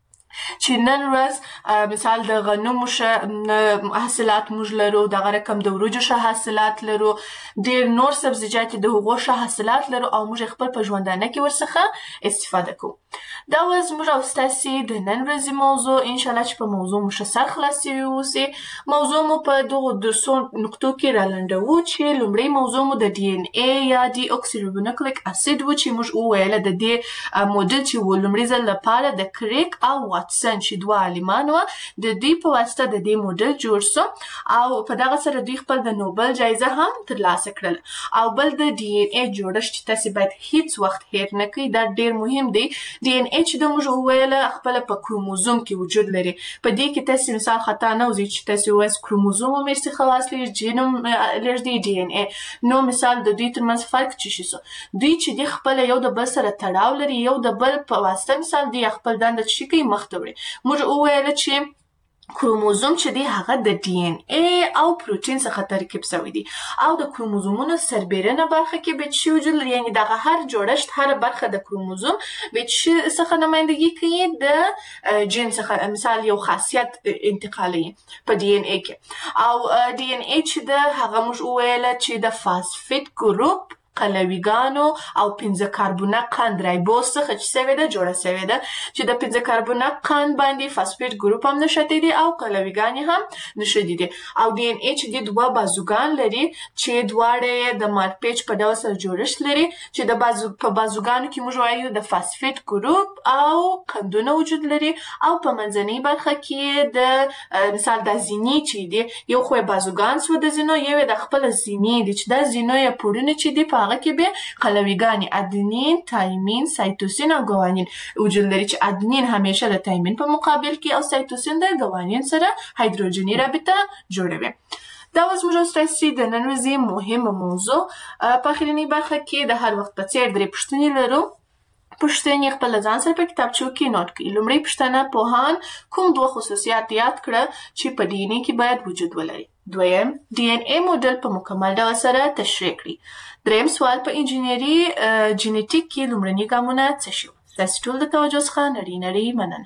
Speaker 3: چې نن ورځ مثال د غنمو ښه حاصلات موږ لرو، دغه رقم د وریجو ښه حاصلات لرو، ډېر نور سبزیجات د هغو ښه حاصلات لرو او موږ خپل په ژوندانه کې ورڅخه استفاده کوو. دا وه زموږ او ستاسې د نن ورځې موضوع. انشاءالله چې په موضوع مو ښه سر خلاص شوي اوسې. موضوع مو په دغو درسو نقطو کې رالنډوو، چې لومړی موضوع مو د ډي ان اې یا ډي اوکسیریبونوکلیک اسید و، چې موږ وویله د دې موډل چې و لومړي ځل لپاره د کریک او واتسن چې دوه عالمان وه د دوی په واسطه د دې موډل جوړ سو او په دغه سره دوی خپل د نوبل جایزه هم ترلاسه کړله. او بل د ډي ان اې جوړښت چې تاسې باید هیڅ وخت هیر نه کړئ، دا ډېر مهم دی. ډي ان اې چې د موږ وویله خپله په کروموزوم کې وجود لري، په دې کې تاسې مثال خطا نه وځي چې تاسې ووایاست کروموزوم هم ارثي خواص لري، جین هم لږ دی، ډي ان اې نو مثال د دوی ترمنځ فرق څه شي سو، دوی چې دوی خپله یو د بل سره تړاو لري، یو د بل په واسطه مثال دوی خپل دنده چې کوي مخ ته وړي. موږ وویله چې کروموزوم چې دی هغه د ډي ان ای او پروتین څخه ترکیب شوی دی او د کروموزومونو سربیرنه برخه کې بیت شي وجود لري، یعنې دغه هر جوړښت هر برخه د کروموزوم بیت شي څخه نمایندګي کوي د جین څخه، مثال یو خاصیت انتقالوي په ډي ان ای کې. او ډي ان ای چې د هغه موږ وویله چې د فاسفیت ګروپ قلویګانو او پنځه کاربونه قند رایبوز څخه چې سوې ده جوړه سوې ده، چې د پنځه کاربونه قند باندې فاسفیت ګروپ هم نښتی دی او قلویګانې هم نښتي دي. او ډي ان ای چې دی دوه بازوګان لري چې دواړه یې د مارپیچ په ډول سره جوړښت لري، چې د بازو په بازوګانو کې موږ وایو د فاسفیت ګروپ او قندونه وجود لري، او په منځنۍ برخه کې د مثال د زینې چې دی یو خو یې بازوګان سو د زینو، یو یې د خپله زینې دی چې دا زینو یې پوړونه چې دی په هغه کې به قلویګانې ادنین، تایمین، سایتوسین او ګوانین وجود لري، چې ادنین همیشه د تایمین په مقابل کې او سایتوسین د ګوانین سره هایدروجني رابطه جوړوي. دا اوس موږ ستاسې د نن ورځې مهمه موضوع. په اخرنۍ برخه کې د هر وخت په څېر درې پوښتنې لرو. پوښتنې خپل ځان سره په کتابچو کې نوٹ کړئ. لومړۍ پوښتنه، پوهان کوم دوه خصوصیات یاد کړه چې په ډي ان ای کې باید وجود ولري؟ دویم، ډي ان ای موډل په مکمل ډول سره تشریح کړئ. دریم سوال، په انجینري جینیټیک کې لومړني ګامونه څه شي؟ ستاسې ټول د توجه څخه نړۍ نړۍ مننه.